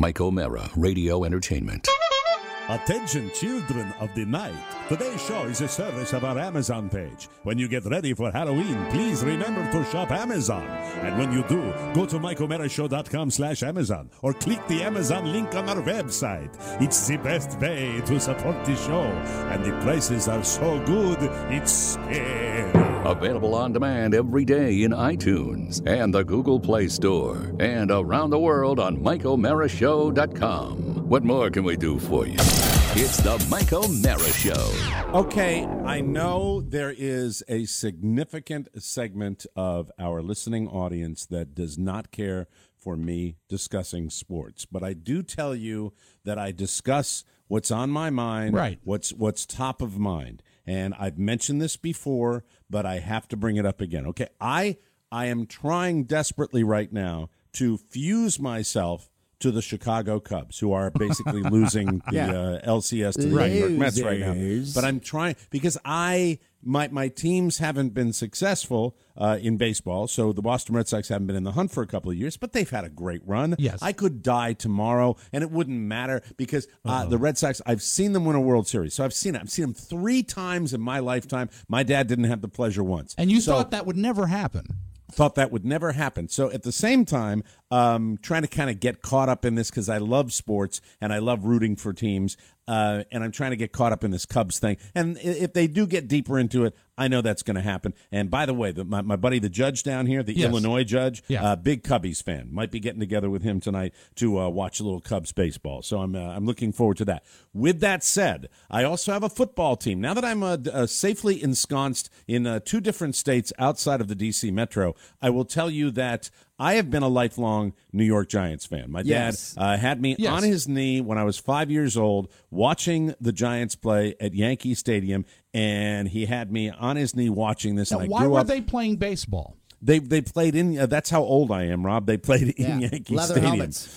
Mike O'Mara, Radio Entertainment. Attention, children of the night. Today's show is a service of our Amazon page. When you get ready for Halloween, please remember to shop Amazon. And when you do, go to MikeO'MaraShow.com/Amazon or click the Amazon link on our website. It's the best way to support the show. And the prices are so good, it's scary. Available on demand every day in iTunes and the Google Play Store. And around the world on MikeO'MaraShow.com. What more can we do for you? It's the Mike O'Mara Show. Okay, I know there is a significant segment of our listening audience that does not care for me discussing sports, but I do tell you that I discuss what's on my mind, right? What's top of mind, and I've mentioned this before, but I have to bring it up again. Okay, I am trying desperately right now to fuse myself to the Chicago Cubs, who are basically losing the LCS to the New York Mets right now. But I'm trying because my teams haven't been successful in baseball, so the Boston Red Sox haven't been in the hunt for a couple of years, but they've had a great run. Yes. I could die tomorrow, and it wouldn't matter because the Red Sox, I've seen them win a World Series. So I've seen it. I've seen them 3 times in my lifetime. My dad didn't have the pleasure once. And you thought that would never happen. Thought that would never happen. So at the same time, trying to kind of get caught up in this because I love sports and I love rooting for teams, and I'm trying to get caught up in this Cubs thing. And if they do get deeper into it, I know that's going to happen. And by the way, my buddy, the judge down here, the Illinois judge, big Cubbies fan, might be getting together with him tonight to watch a little Cubs baseball. So I'm looking forward to that. With that said, I also have a football team. Now that I'm safely ensconced in 2 different states outside of the D.C. metro, I will tell you that I have been a lifelong New York Giants fan. My dad had me on his knee when I was 5 years old watching the Giants play at Yankee Stadium, and he had me on his knee watching this. Now, and why were they playing baseball? They played in. That's how old I am, Rob. They played in Yankee Leather Stadium. helmets.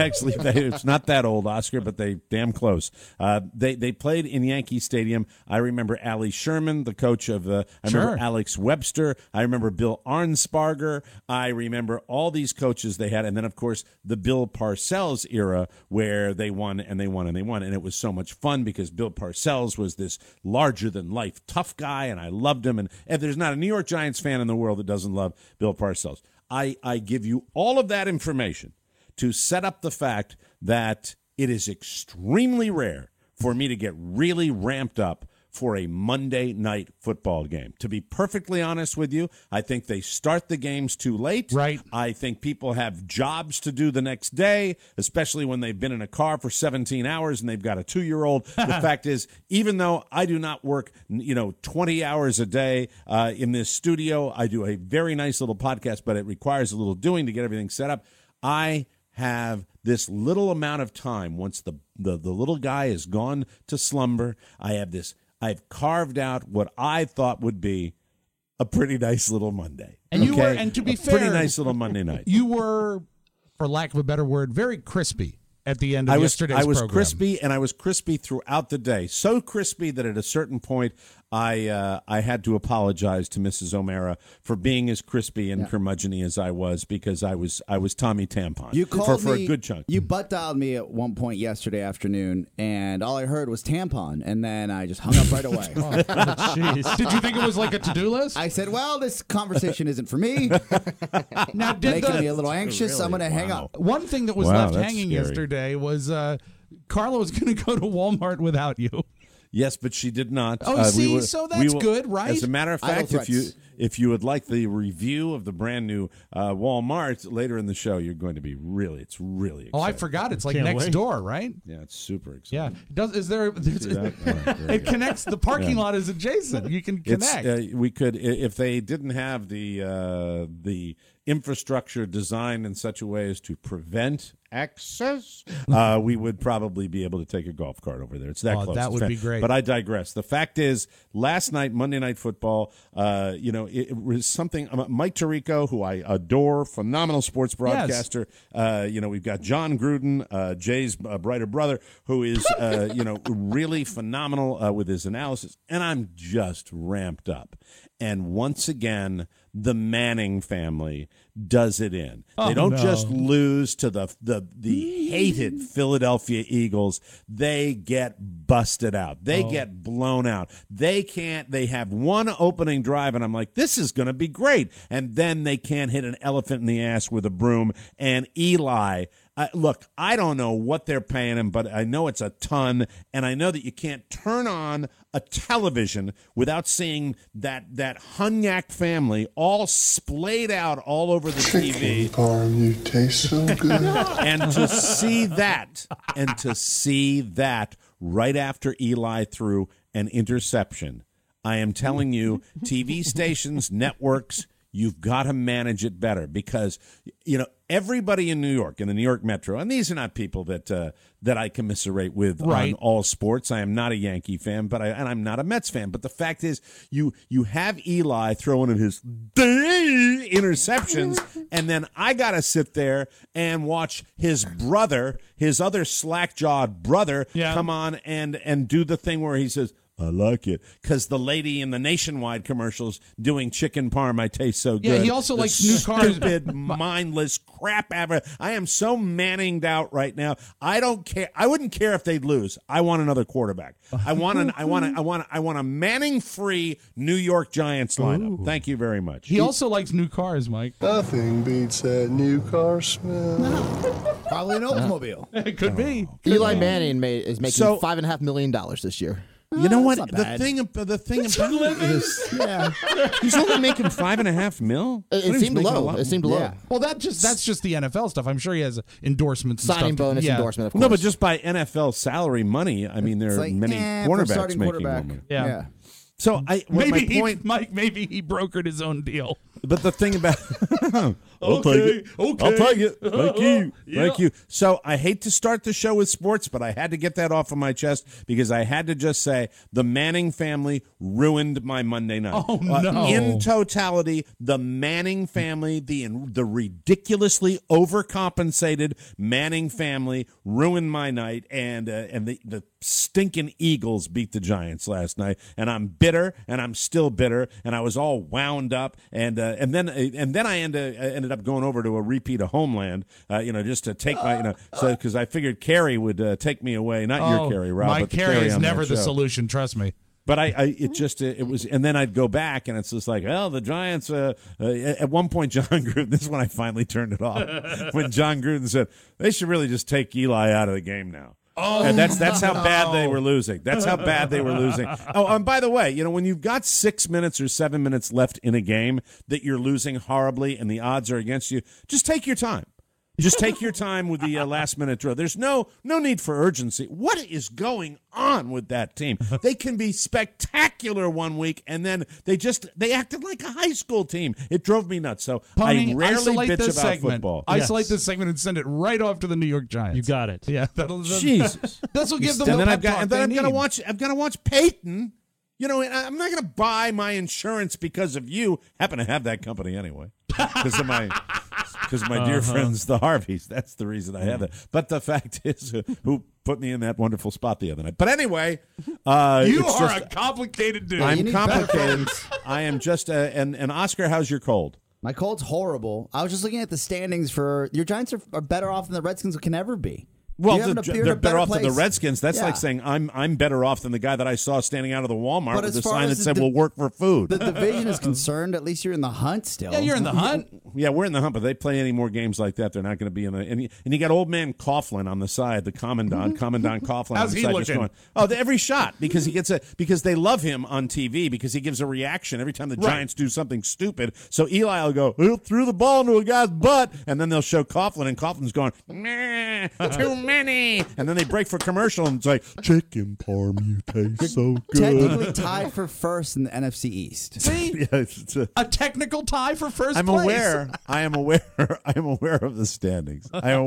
It's not that old, Oscar, but they damn close. They played in Yankee Stadium. I remember Allie Sherman, the coach of. I remember Alex Webster. I remember Bill Arnsparger. I remember all these coaches they had, and then of course the Bill Parcells era where they won and they won and they won, and it was so much fun because Bill Parcells was this larger than life tough guy, and I loved him. And there's not a New York Giants fan in the world that doesn't love Bill Parcells. I give you all of that information to set up the fact that it is extremely rare for me to get really ramped up for a Monday night football game. To be perfectly honest with you, I think they start the games too late. Right. I think people have jobs to do the next day, especially when they've been in a car for 17 hours and they've got a 2-year-old. The fact is, even though I do not work, 20 hours a day in this studio, I do a very nice little podcast, but it requires a little doing to get everything set up. I have this little amount of time once the little guy is gone to slumber. I've carved out what I thought would be a pretty nice little Monday. And you were, and to be fair, pretty nice little Monday night. You were, for lack of a better word, very crispy at the end of yesterday's program. I was crispy, and I was crispy throughout the day. So crispy that at a certain point, I had to apologize to Mrs. O'Mara for being as crispy and curmudgeon-y as I was because I was Tommy Tampon. You called for me, a good chunk. You butt dialed me at one point yesterday afternoon, and all I heard was tampon, and then I just hung up right away. Jeez. Did you think it was like a to-do list? I said, well, this conversation isn't for me. Now, making me a little anxious. Really? I'm going to hang up. One thing that was Wow, left that's hanging scary. yesterday was Carla was going to go to Walmart without you. Yes, but she did not. Oh, so that's good, right? As a matter of fact, if you would like the review of the brand new Walmart later in the show, you're going to be it's really exciting. Oh, I forgot. It's like Can't next wait. door, right? Yeah, it's super Yeah. exciting. Is there? It connects. The parking lot is adjacent. You can connect. We could, if they didn't have the infrastructure designed in such a way as to prevent access, we would probably be able to take a golf cart over there. It's that close. That would be great. But I digress. The fact is, last night, Monday Night Football, it was something. Mike Tirico, who I adore, phenomenal sports broadcaster. Yes. We've got John Gruden, Jay's brighter brother, who is really phenomenal with his analysis, and I'm just ramped up. And once again, the Manning family does it in. They don't just lose to the hated Philadelphia Eagles. They get busted out. They get blown out. They have one opening drive, and I'm like, this is going to be great. And then they can't hit an elephant in the ass with a broom. And Eli, look, I don't know what they're paying him, but I know it's a ton, and I know that you can't turn on a television without seeing that Hunyak family all splayed out all over the TV. Parm, you taste so good. And to see that right after Eli threw an interception, I am telling you, TV stations, networks, you've got to manage it better because, everybody in New York, in the New York Metro, and these are not people that I commiserate with on all sports. I am not a Yankee fan, and I'm not a Mets fan. But the fact is, you have Eli throwing in his interceptions, and then I got to sit there and watch his brother, his other slack-jawed brother, come on and do the thing where he says, I like it. Because the lady in the Nationwide commercials doing chicken parm, I taste so good. Yeah, he also likes new cars. Stupid, mindless crap ever. I am so Manninged out right now. I don't care. I wouldn't care if they'd lose. I want another quarterback. I want a Manning-free New York Giants lineup. Ooh. Thank you very much. He also likes new cars, Mike. Nothing beats that new car smell. Probably an Oldsmobile. It could be. Eli Manning is making $5.5 million this year. You know what? The thing about it is, he's only making $5.5 million. It seemed low. It seemed low. Yeah. Well, that's just the NFL stuff. I'm sure he has endorsements, and signing stuff bonus, endorsement. Of course. No, but just by NFL salary money, I mean, there are many quarterbacks making more money. Yeah. So maybe he brokered his own deal. But the thing about I'll take it. Thank you. So I hate to start the show with sports, but I had to get that off of my chest because I had to just say the Manning family ruined my Monday night. Oh no! In totality, the Manning family, the ridiculously overcompensated Manning family ruined my night, and the stinking Eagles beat the Giants last night, and I'm bitter, and I'm still bitter, and I was all wound up, and then I ended up going over to a repeat of Homeland, just to take my, because I figured Carrie would take me away, not your Carrie, Rob, my but Carrie is never the show. Solution, trust me. But it was, and then I'd go back, and it's just like, the Giants. At one point, John Gruden. This is when I finally turned it off. When John Gruden said they should really just take Eli out of the game now. Oh, and that's how bad they were losing. That's how bad they were losing. Oh, and by the way, when you've got 6 minutes or 7 minutes left in a game that you're losing horribly and the odds are against you, just take your time. Just take your time with the last-minute drill. There's no need for urgency. What is going on with that team? They can be spectacular one week, and then they acted like a high school team. It drove me nuts. So Pony, I rarely bitch about segment. football. Isolate this segment and send it right off to the New York Giants. You got it. Yeah, Jesus. This will give them. And then I've got to watch Peyton. I'm not going to buy my insurance because of you. Happen to have that company anyway, because of my dear friends, the Harveys. That's the reason I have it. But the fact is, who put me in that wonderful spot the other night. But anyway, you are a complicated dude. I'm complicated. I am just and Oscar, how's your cold? My cold's horrible. I was just looking at the standings for your Giants are better off than the Redskins can ever be. Well, they're better off than the Redskins. That's like saying I'm better off than the guy that I saw standing out of the Walmart with a sign that said "We'll work for food." The division is concerned. At least you're in the hunt still. Yeah, you're in the hunt. Yeah, we're in the hunt, but they play any more games like that, they're not going to be in the. And you got old man Coughlin on the side, the Commandant Coughlin. How's he looking? Going, every shot because because they love him on TV because he gives a reaction every time the Giants do something stupid. So Eli will go threw the ball into a guy's butt, and then they'll show Coughlin, and Coughlin's going, nah, too many. And then they break for commercial, and it's like, chicken parm, you taste so good. Technically tied for first in the NFC East. See? Yeah, it's a technical tie for first I'm place. Aware. I am aware of the standings.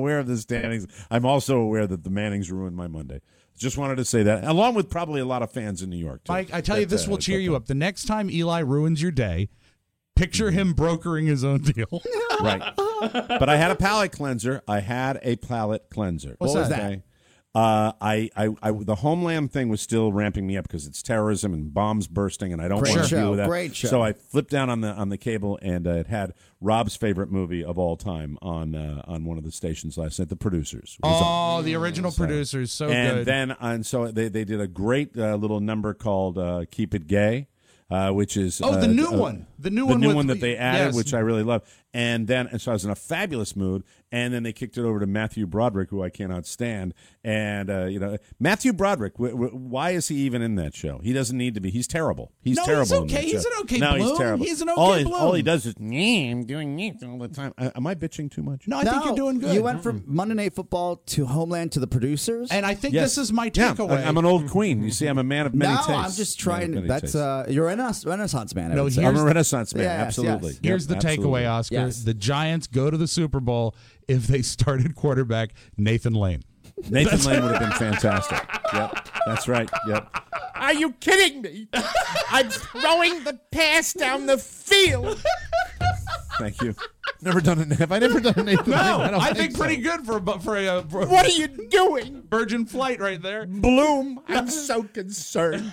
I'm also aware that the Mannings ruined my Monday. Just wanted to say that, along with probably a lot of fans in New York, too. Mike, I tell you, this will cheer you up. The next time Eli ruins your day, picture him brokering his own deal. Right. But I had a palate cleanser. What's what was that? The Homeland thing was still ramping me up because it's terrorism and bombs bursting, and I don't want to deal with that. Great show. So I flipped down on the cable, and it had Rob's favorite movie of all time on one of the stations last night, The Producers. The original Producers, so good. And so they did a great little number called "Keep It Gay." Which is the new one, the new one that they added, yes. which I really love. And so I was in a fabulous mood. And then they kicked it over to Matthew Broderick, who I cannot stand. And Matthew Broderick, why is he even in that show? He doesn't need to be. He's terrible. He's terrible. He's okay. He's an okay no, Bloom. He's terrible. He's an okay Bloom. All he does is I'm doing this all the time. Am I bitching too much? No, I think you're doing good. You went from Monday Night Football to Homeland to The Producers, and I think this is my takeaway. Yeah, I'm an old queen. You see, I'm a man of many tastes. I'm just trying. That's you're a Renaissance man. I'm a Renaissance man. Yes, absolutely. yes. Here's the takeaway, Oscar. Yes. The Giants go to the Super Bowl if they started quarterback Nathan Lane. Nathan Lane would have been fantastic. Yep, that's right. Yep. Are you kidding me? I'm throwing the pass down the field. Thank you. Never done it. Have I never done a Nathan Lane? I think pretty good for a What are you doing? Virgin flight right there. Bloom, I'm so concerned.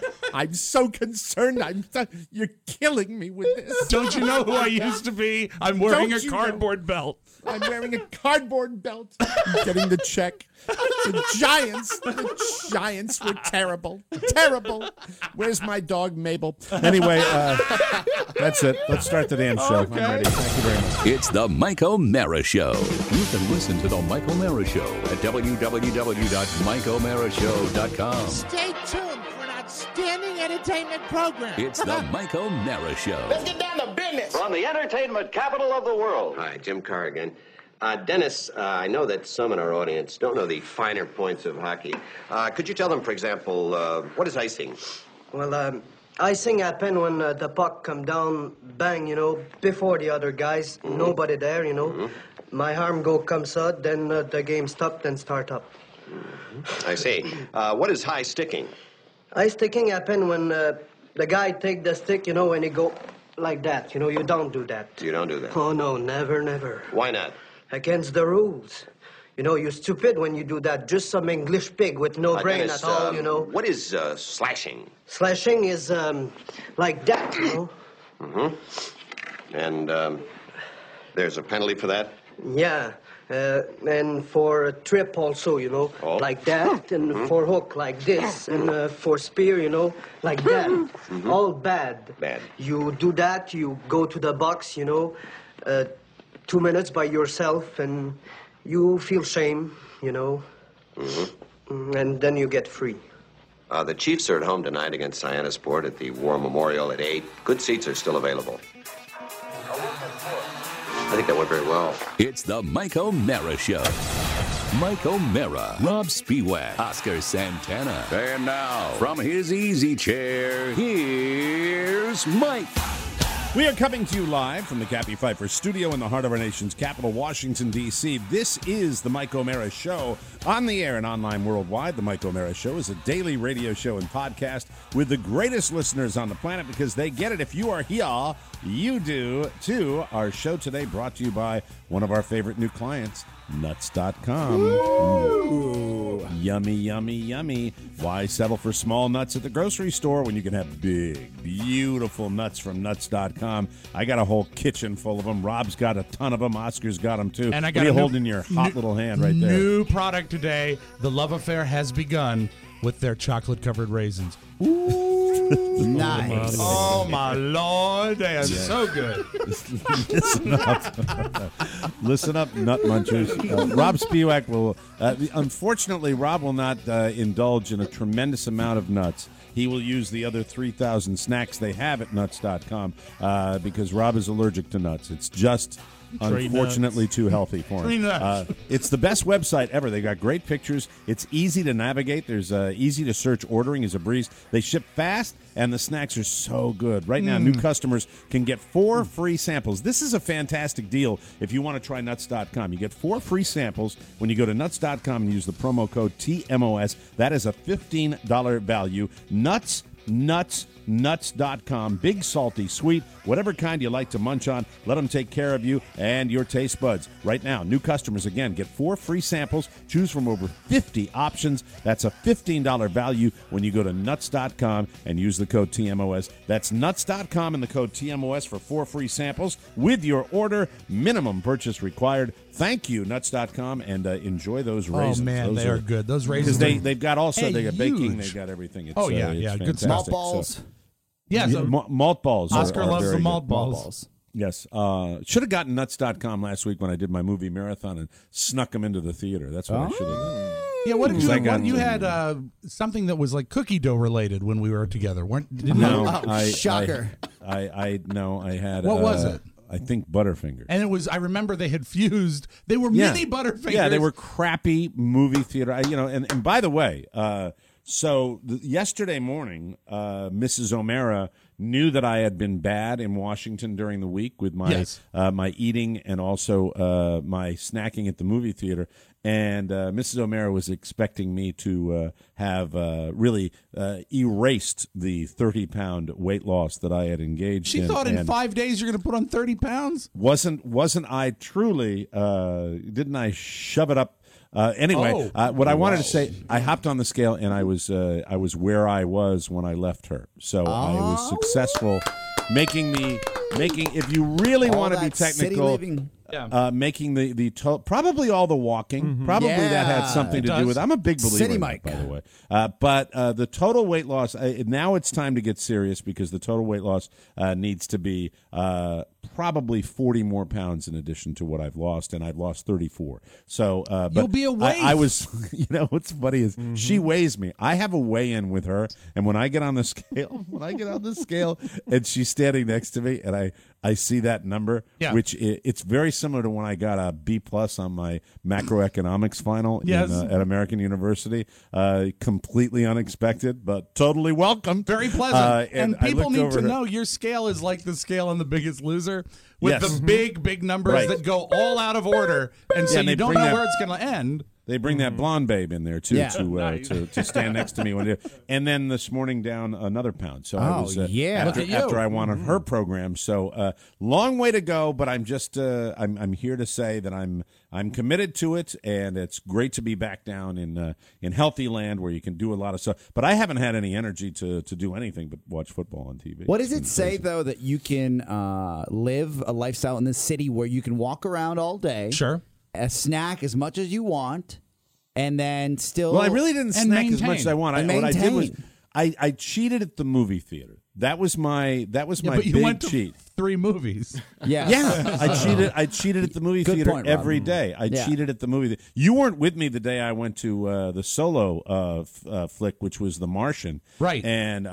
You're killing me with this. Don't you know who I used to be? I'm wearing a cardboard belt. I'm wearing a cardboard belt. I'm getting the check. The Giants were terrible. Terrible. Where's my dog, Mabel? Anyway, that's it. Let's start the damn show. Okay. I'm ready. Thank you very much. It's the Mike O'Mara Show. You can listen to the Mike O'Mara Show at www.mikeomarashow.com. Stay tuned for an outstanding entertainment program. It's the Mike O'Mara Show. Let's get down to business. From the entertainment capital of the world. Hi, Jim Carr again. Dennis, I know that some in our audience don't know the finer points of hockey. Could you tell them, for example, what is icing? Well, icing happen when the puck come down, bang, before the other guys. Mm-hmm. Nobody there, Mm-hmm. My arm comes out, then the game stop, then start up. Mm-hmm. I see. What is high sticking? High sticking happen when the guy take the stick, and he go like that. You don't do that. You don't do that? Oh, no, never, never. Why not? Against the rules. You're stupid when you do that. Just some English pig with no brain Dennis, at all, What is slashing? Slashing is like that, Mm-hmm. And there's a penalty for that? Yeah. And for a trip also, like that. And for hook, like this. And for spear, like that. Mm-hmm. All bad. Bad. You do that, you go to the box, 2 minutes by yourself, and you feel shame, Mm-hmm. And then you get free. The Chiefs are at home tonight against Cyanosport at the War Memorial at 8. Good seats are still available. I think that went very well. It's the Mike O'Mara Show. Mike O'Mara, Rob Spiewak, Oscar Santana. And now, from his easy chair, here's Mike. We are coming to you live from the Cappy Pfeiffer studio in the heart of our nation's capital, Washington, D.C. This is the Mike O'Mara Show, on the air and online worldwide. The Mike O'Mara Show is a daily radio show and podcast with the greatest listeners on the planet because they get it. If you are here, you do too. Our show today brought to you by one of our favorite new clients, Nuts.com. Ooh. Yummy, yummy, yummy. Why settle for small nuts at the grocery store when you can have big, beautiful nuts from Nuts.com? I got a whole kitchen full of them. Rob's got a ton of them. Oscar's got them too. And I what got are you holding in your hot little hand right there? New product today. The love affair has begun with their chocolate-covered raisins. Nice. Oh, my Lord. They are so good. Listen up. Listen up, nut munchers. Rob Spiewak will, unfortunately, Rob will not indulge in a tremendous amount of nuts. He will use the other 3,000 snacks they have at Nuts.com because Rob is allergic to nuts. It's just unfortunately too healthy for him. It's the best website ever. They got great pictures. It's easy to navigate. There's easy to search. Ordering is a breeze. They ship fast, and the snacks are so good. Right now, new customers can get 4 free samples. This is a fantastic deal if you want to try Nuts.com. You get 4 free samples when you go to Nuts.com and use the promo code TMOS. That is a $15 value. Nuts Nuts.com. Big, salty, sweet, whatever kind you like to munch on, let them take care of you and your taste buds. Right now, new customers, again, get 4 free samples. Choose from over 50 options. That's a $15 value when you go to Nuts.com and use the code TMOS. That's Nuts.com and the code TMOS for 4 free samples with your order. Minimum purchase required. Thank you, Nuts.com, and enjoy those raisins. Oh, man, those they are good. Those raisins. Because they've got also, they got baking, huge. they've got everything. It's, good fantastic. Malt balls. Yeah, so malt balls. Oscar loves very the malt good. balls. Yes. Should have gotten Nuts.com last week when I did my movie marathon and snuck them into the theater. That's what I should have done. Yeah, what did you had something that was like cookie dough related when we were together, weren't? Shocker. I had. What was it? I think Butterfingers. And it was. I remember they had fused. They were mini Butterfingers. Yeah, they were crappy movie theater. And by the way, yesterday morning, Mrs. O'Mara knew that I had been bad in Washington during the week with my my eating and also my snacking at the movie theater. And Mrs. O'Mara was expecting me to have really erased the 30-pound weight loss that I had engaged in. She thought in 5 days you're going to put on 30 pounds? Wasn't I truly? Didn't I shove it up? Anyway, what I wanted to say, I hopped on the scale and I was where I was when I left her. So I was successful making if you really want to be technical, making the probably all the walking. Mm-hmm. Probably that had something to do with. I'm a big believer in that, by the way. But the total weight loss. Now it's time to get serious because the total weight loss needs to be probably 40 more pounds in addition to what I've lost, and I've lost 34. So, but you'll be a waif. I was. What's funny is she weighs me. I have a weigh-in with her, and when I get on the scale, and she's standing next to me, and I see that number, which it's very similar to when I got a B+ on my macroeconomics final at American University. Completely unexpected, but totally welcome. Very pleasant. And people need to know your scale is like the scale on The Biggest Loser with the big numbers that go all out of order. And so you don't know where it's going to end. They bring that blonde babe in there too to stand next to me and then this morning down another pound. So I was after I wanted her program. So long way to go, but I'm just I'm here to say that I'm committed to it, and it's great to be back down in healthy land where you can do a lot of stuff. But I haven't had any energy to do anything but watch football on TV. What does it say though that you can live a lifestyle in this city where you can walk around all day? Sure. A snack as much as you want, and then still. Well, I really didn't snack as much as I want. What I did was I cheated at the movie theater. That was my but you big went to cheat. 3 movies. Yeah. I cheated at the movie theater every day. I cheated at the movie. You weren't with me the day I went to the Solo flick, which was The Martian, right? And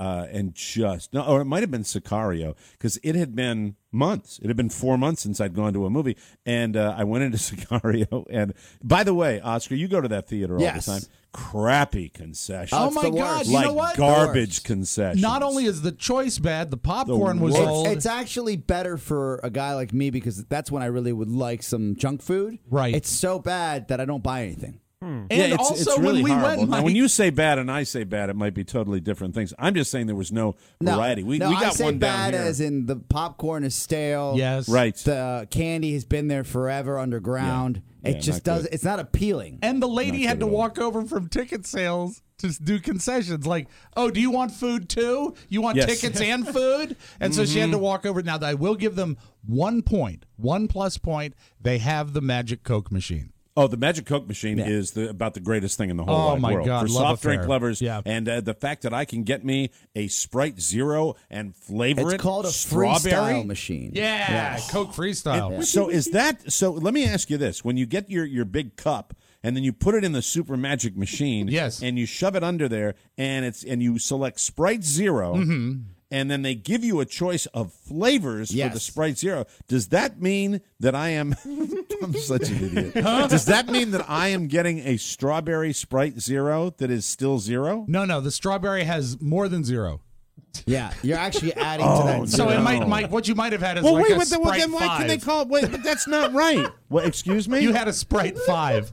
or it might have been Sicario because it had been months. It had been 4 months since I'd gone to a movie, and I went into Sicario. And by the way, Oscar, you go to that theater all the time. Crappy concessions. Oh my God! You know what? Garbage concessions. Not only is the choice bad, the popcorn was old. It's actually better for a guy like me because that's when I really would like some junk food. Right. It's so bad that I don't buy anything. And it's also really when we horrible. went, now, when you say bad and I say bad, it might be totally different things. I'm just saying there was no variety. We got I say one bad down here. as in the popcorn is stale. Yes, right. The candy has been there forever underground. It just doesn't. It's not appealing. And the lady had to walk over from ticket sales to do concessions. Like, oh, do you want food too? You want tickets and food? And so she had to walk over. Now, I will give them 1 point, 1+ point. They have the Magic Coke machine. Oh, the Magic Coke machine is about the greatest thing in the whole wide world. God, for love soft drink affair. lovers. Yeah. And the fact that I can get me a Sprite Zero and flavor it's called a freestyle machine. Yeah, Coke Freestyle. So is that so? Let me ask you this: when you get your big cup and then you put it in the Super Magic machine, and you shove it under there, and you select Sprite Zero. Mm-hmm. And then they give you a choice of flavors for the Sprite Zero. Does that mean that I am... I'm such an idiot. Does that mean that I am getting a strawberry Sprite Zero that is still zero? No. The strawberry has more than 0. Yeah, you're actually adding to that. So it might what you might have had is like a Sprite 5. Then why can they call it... Wait, but that's not right. Well, excuse me? You had a Sprite 5.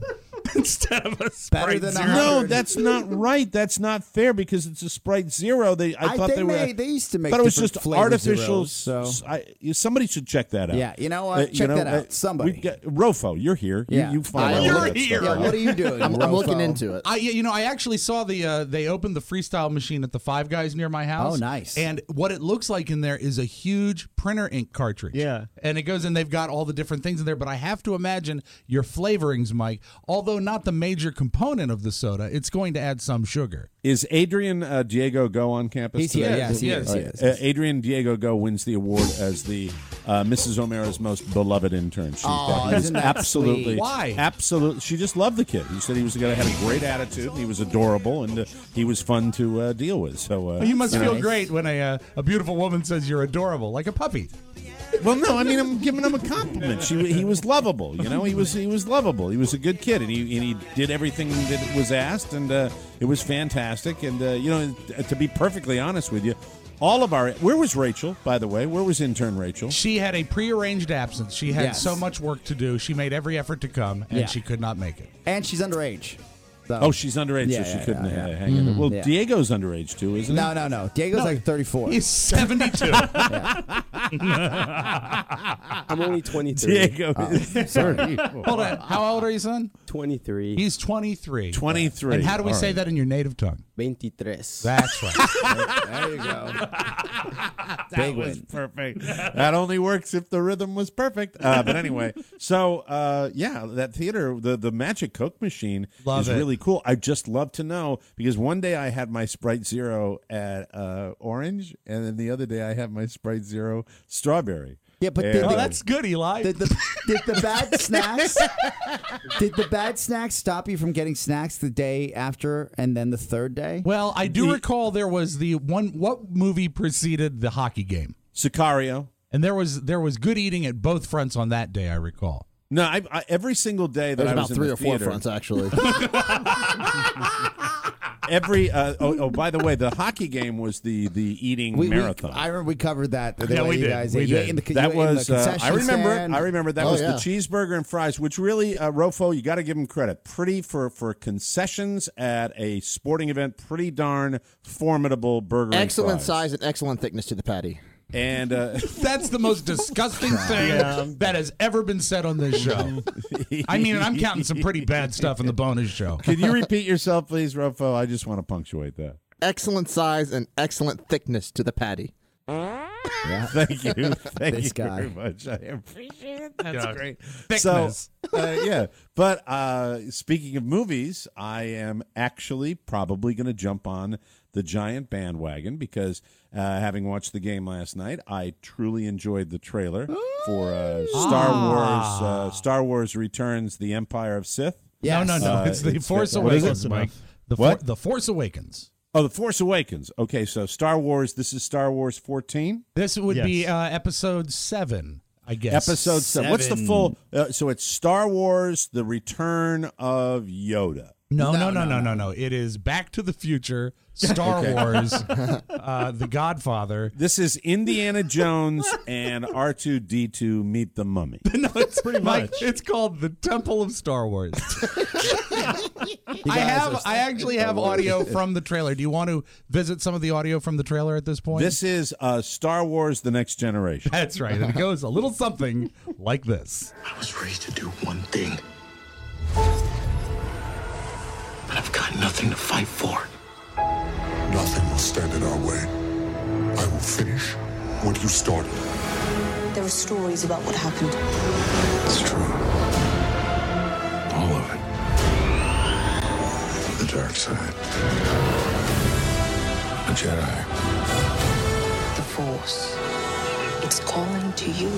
instead of a Sprite than Zero. No, that's not right. That's not fair because it's a Sprite Zero. They used to make. Thought it was just flavor artificial. Zeros, so Somebody should check that out. yeah, you know what? Check that out. Somebody. Rofo, you're here. Yeah. You find out You're all that here. stuff. Yeah, what are you doing? I'm looking into it. I actually saw they opened the freestyle machine at the Five Guys near my house. Oh, nice. And what it looks like in there is a huge printer ink cartridge. Yeah. And it goes in, they've got all the different things in there, but I have to imagine your flavorings, Mike, although not the major component of the soda, it's going to add some sugar. Is Adrian Diego Go on campus He's today? here. Yes, he is. All right. Adrian Diego Go wins the award as the Mrs. O'Mara's most beloved intern. Isn't that absolutely sweet? Why? Absolutely, she just loved the kid. He said he was a guy that had a great attitude. And he was adorable, and he was fun to deal with. So You must feel great when a beautiful woman says you're adorable, like a puppy. Well, no, I mean I'm giving him a compliment. He was lovable, he was lovable. He was a good kid, and he did everything that was asked, and it was fantastic. And to be perfectly honest with you, all of where was Rachel, by the way? Where was intern Rachel? She had a prearranged absence. She had so much work to do. She made every effort to come, and she could not make it. And she's underage. So. Oh, she's underage, so she couldn't hang in there. Well, Diego's underage, too, isn't he? No. Diego's like 34. He's 72. I'm only 23. Diego is sorry. Hold on. How old are you, son? 23. He's 23. 23. And how do we say that in your native tongue? 23. That's right. There you go. That was perfect. That only works if the rhythm was perfect. But anyway, so that theater, the Magic Coke machine is really cool. I just love to know because one day I had my Sprite Zero at orange, and then the other day I had my Sprite Zero strawberry. Yeah, but that's good, Eli. Did the bad snacks? Did the bad snacks stop you from getting snacks the day after and then the third day? Well, I do recall there was the one. What movie preceded the hockey game? Sicario. And there was good eating at both fronts on that day. I recall. No, I every single day that There's I about was in 3 the or 4 theater, fronts actually. Every by the way, the hockey game was the eating marathon. I remember we covered that. Yeah, we did. We did. That was I remember it. I remember that was yeah. the cheeseburger and fries, which really, Rofo, you got to give him credit. Pretty for concessions at a sporting event. Pretty darn formidable burger. Excellent and fries. size and excellent thickness to the patty. And that's the most disgusting thing that has ever been said on this show. I mean, I'm counting some pretty bad stuff in the bonus show. Can you repeat yourself, please, Rofo? I just want to punctuate that. Excellent size and excellent thickness to the patty. Yeah. Thank you. Thank you guy. very much. I appreciate it. That's great. Thickness. So, But speaking of movies, I am actually probably going to jump on the Giant bandwagon because having watched the game last night, I truly enjoyed the trailer for Star Wars Returns: The Empire of Sith. Yes. No. It's The Force what is it? Awakens, Mike. The Force Awakens. Oh, The Force Awakens. Okay, so Star Wars. This is Star Wars 14. This would be Episode 7, I guess. Episode 7. What's the full? So it's Star Wars: The Return of Yoda. No. It is Back to the Future, Star Wars, The Godfather. This is Indiana Jones and R2-D2 meet the mummy. No, it's pretty much. It's called The Temple of Star Wars. I actually have audio from the trailer. Do you want to visit some of the audio from the trailer at this point? This is Star Wars: The Next Generation. That's right. And it goes a little something like this. I was raised to do one thing. But I've got nothing to fight for. Nothing will stand in our way. I will finish what you started. There are stories about what happened. It's true. All of it. The dark side. A Jedi. The Force. It's calling to you.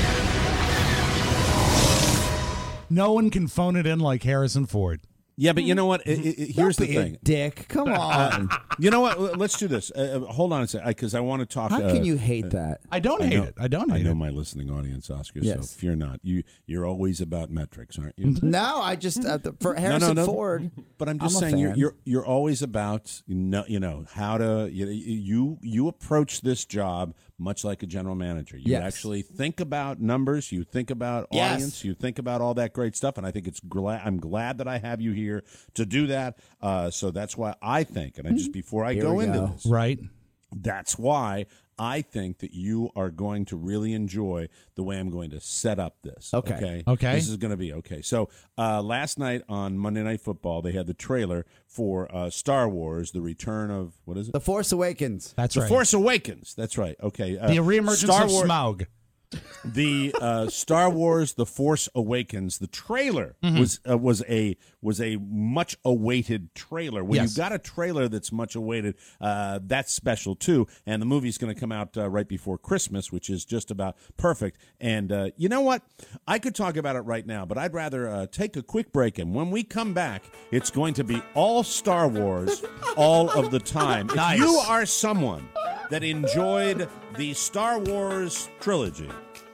No one can phone it in like Harrison Ford. Yeah, but you know what? Here's the thing. Dick, come on. You know what? Let's do this. Hold on a second, because I want to talk. How can you hate that? I don't hate it. I know my listening audience, Oscar. Yes. So fear not. You're always about metrics, aren't you? No, I just for Harrison Ford. But I'm just saying you're always about how to you approach this job much like a general manager. You Yes. actually think about numbers, you think about Yes. audience, you think about all that great stuff, and I think I'm glad that I have you here to do that. So that's why I think, and I just before I go into this, right? That's why I think that you are going to really enjoy the way I'm going to set up this. Okay. Okay. This is going to be okay. So last night on Monday Night Football, they had the trailer for Star Wars: The Return of what is it? The Force Awakens. That's The right. Force Awakens. That's right. Okay. The reemergence Star of Wars, Smaug. The Star Wars: The Force Awakens. The trailer was a much awaited trailer. When Yes. you've got a trailer that's much awaited, that's special too. And the movie's going to come out right before Christmas, which is just about perfect. And you know what? I could talk about it right now, but I'd rather take a quick break. And when we come back, it's going to be all Star Wars all of the time. Nice. If you are someone that enjoyed the Star Wars trilogy.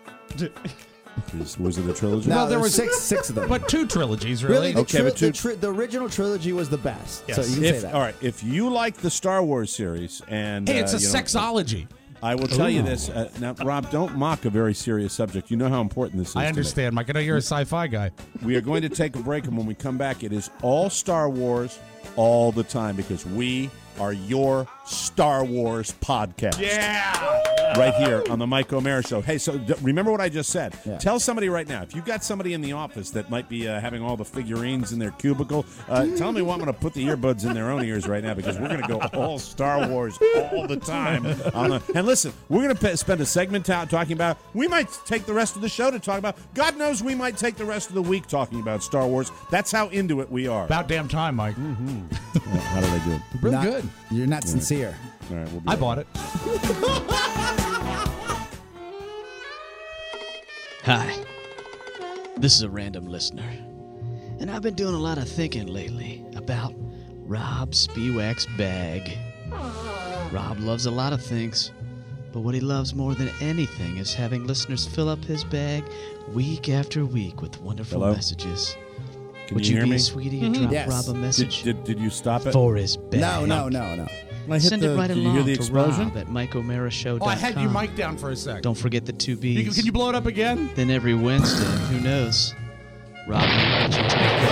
Was it a trilogy? No, Well, there there were was- six of them. But 2 trilogies, Really, really. the original trilogy was the best. Yes. So you can say that. All right, if you like the Star Wars series, and Hey, it's a you know, sexology. I will tell you Ooh. this. Now, Rob, don't mock a very serious subject. You know how important this is. I to me. understand, Mike. I know you're a sci-fi guy. We are going to take a break, and when we come back, it is all Star Wars all the time because we are your Star Wars podcast. Yeah. Right here on the Mike O'Mara Show. Hey, so remember what I just said. Yeah. Tell somebody right now, if you've got somebody in the office that might be having all the figurines in their cubicle, tell them we want them to put the earbuds in their own ears right now because we're going to go all Star Wars all the time. And listen, we're going to spend a segment talking about, we might take the rest of the show to talk about, God knows we might take the rest of the week talking about Star Wars. That's how into it we are. About damn time, Mike. How did I do it? Really Not- good. You're not sincere. All right, we'll be I right bought it. Hi, this is a random listener, and I've been doing a lot of thinking lately about Rob Spiewak's bag. Rob loves a lot of things, but what he loves more than anything is having listeners fill up his bag week after week with wonderful Hello? messages. Can Would you you hear be me? a sweetie and drop Yes. Rob a message Did you stop it? for his bag? No. I hit Send it right did you along hear the to explosion? Rob at MikeO'MaraShow.com. Oh, I had your mic down for a sec. Don't forget the 2 B's. Can you blow it up again? Then every Wednesday, who knows? Rob may let you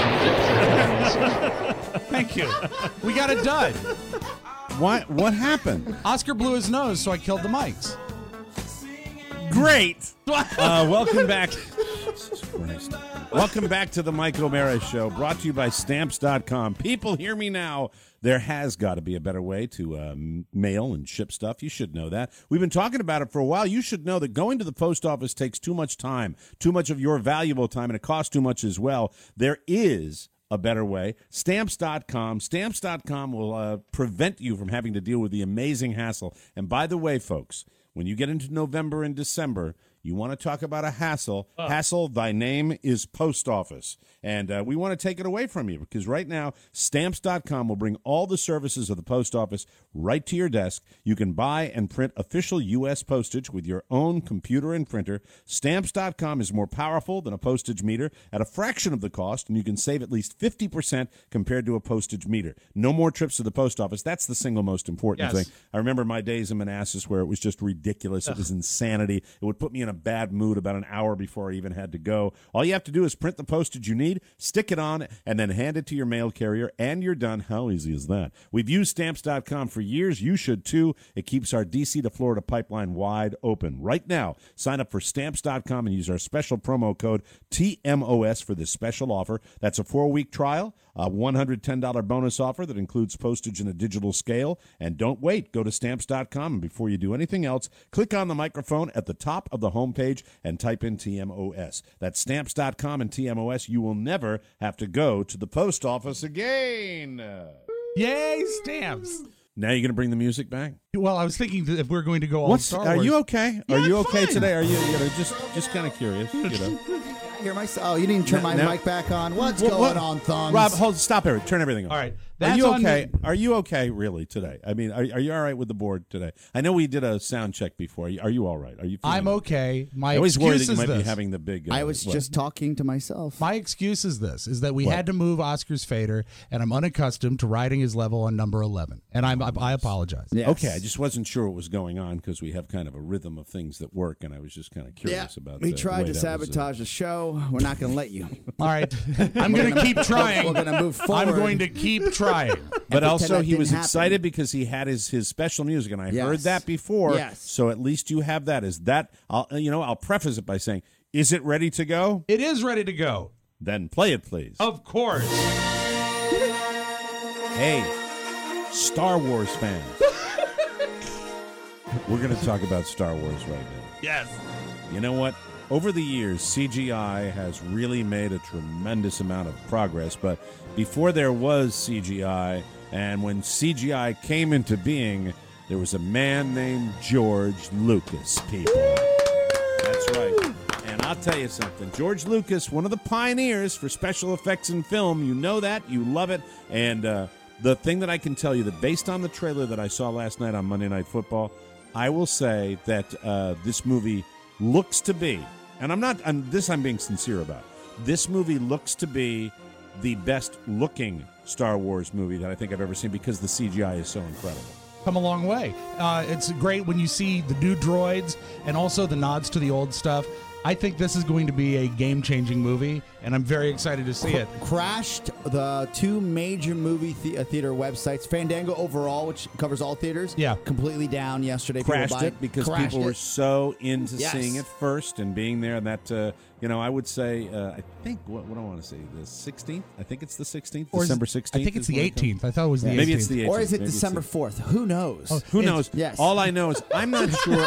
take Thank you. We got it done. What happened? Oscar blew his nose, so I killed the mics. Great. Welcome back. Jesus Christ. Welcome back to the Mike O'Mara Show, brought to you by Stamps.com. People, hear me now. There has got to be a better way to mail and ship stuff. You should know that. We've been talking about it for a while. You should know that going to the post office takes too much time, too much of your valuable time, and it costs too much as well. There is a better way. Stamps.com. Stamps.com will prevent you from having to deal with the amazing hassle. And by the way, folks, when you get into November and December, you want to talk about a hassle. Hassle, thy name is post office. And we want to take it away from you because right now, Stamps.com will bring all the services of the post office right to your desk. You can buy and print official U.S. postage with your own computer and printer. Stamps.com is more powerful than a postage meter at a fraction of the cost, and you can save at least 50% compared to a postage meter. No more trips to the post office. That's the single most important thing. I remember my days in Manassas where it was just ridiculous. It was insanity. It would put me in a bad mood about an hour before I even had to go. All you have to do is print the postage you need, stick it on, and then hand it to your mail carrier, and you're done. How easy is that? We've used Stamps.com for years. You should, too. It keeps our D.C. to Florida pipeline wide open. Right now, sign up for Stamps.com and use our special promo code TMOS for this special offer. That's a 4-week trial, a $110 bonus offer that includes postage and a digital scale. And don't wait. Go to Stamps.com, and before you do anything else, click on the microphone at the top of the homepage and type in TMOS. That's Stamps.com and TMOS. You will never have to go to the post office again. Yay, Stamps. Now you're going to bring the music back? Well, I was thinking that if we're going to go all Star Wars. Are you okay? Yeah, Are you I'm okay fine. today? Are you know, just kind of curious, you know? hear myself. Oh, you didn't turn my mic back on. What's going on, Thongs? Rob, stop it. Turn everything on. All right. Are you okay? Are you okay, really, today? I mean, are you all right with the board today? I know we did a sound check before. Are you all right? Are you? I'm okay. I always worry that you might be having the big. I was just talking to myself. My excuse is that we had to move Oscar's fader, and I'm unaccustomed to riding his level on number 11, and I apologize. Yes. Okay, I just wasn't sure what was going on because we have kind of a rhythm of things that work, and I was just kind of curious about. We tried to sabotage the show. We're not going to let you. All right, I'm going to keep trying. We're going to move forward. I'm going to keep trying. But also, he was excited because he had his special music, and I heard that before. Yes. So at least you have that. Is that? I'll preface it by saying, is it ready to go? It is ready to go. Then play it, please. Of course. Hey, Star Wars fans. We're going to talk about Star Wars right now. Yes. You know what? Over the years, CGI has really made a tremendous amount of progress. But before there was CGI, and when CGI came into being, there was a man named George Lucas, people. That's right. And I'll tell you something. George Lucas, one of the pioneers for special effects in film. You know that. You love it. And the thing that I can tell you, that based on the trailer that I saw last night on Monday Night Football, I will say that this movie looks to be, and I'm being sincere about, this movie looks to be the best looking Star Wars movie that I think I've ever seen because the CGI is so incredible. Come a long way. It's great when you see the new droids and also the nods to the old stuff. I think this is going to be a game-changing movie, and I'm very excited to see it. Crashed the two major movie theater websites. Fandango Overall, which covers all theaters, completely down yesterday. Crashed it because people were so into seeing it first and being there. That I would say, I think what do I want to say? The 16th? I think it's the 16th, or December 16th. I think it's the 18th. I thought it was the 18th. Maybe it's the 18th. Or is it December 4th? Who knows? Oh, who knows? Yes. All I know is I'm not sure.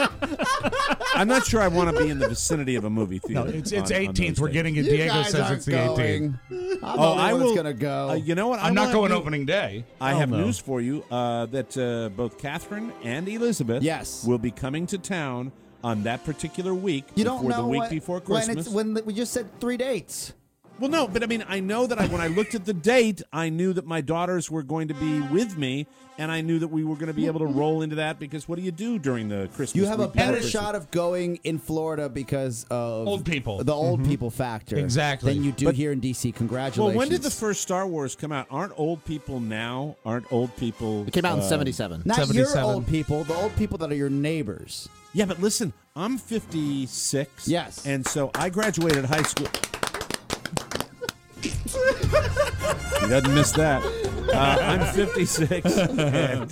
I'm not sure I want to be in the vicinity of a movie theater. No, it's 18th. We're getting it. Diego says it's the 18th. I was going to go. You know what? I'm not going opening day. I have news for you that both Catherine and Elizabeth will be coming to town on that particular week. You don't know the week before Christmas. When we just said 3 dates. Well, no, but I mean, I know that when I looked at the date, I knew that my daughters were going to be with me, and I knew that we were going to be able to roll into that because what do you do during the Christmas? You have a better Christmas? shot of going in Florida because of old people, the old people factor, exactly, than you do here in D.C. Congratulations. Well, when did the first Star Wars come out? Aren't old people? It came out in 77. Not 77. your old people, the old people that are your neighbors. Yeah, but listen, I'm 56. Yes, and so I graduated high school. He doesn't miss that. I'm 56, and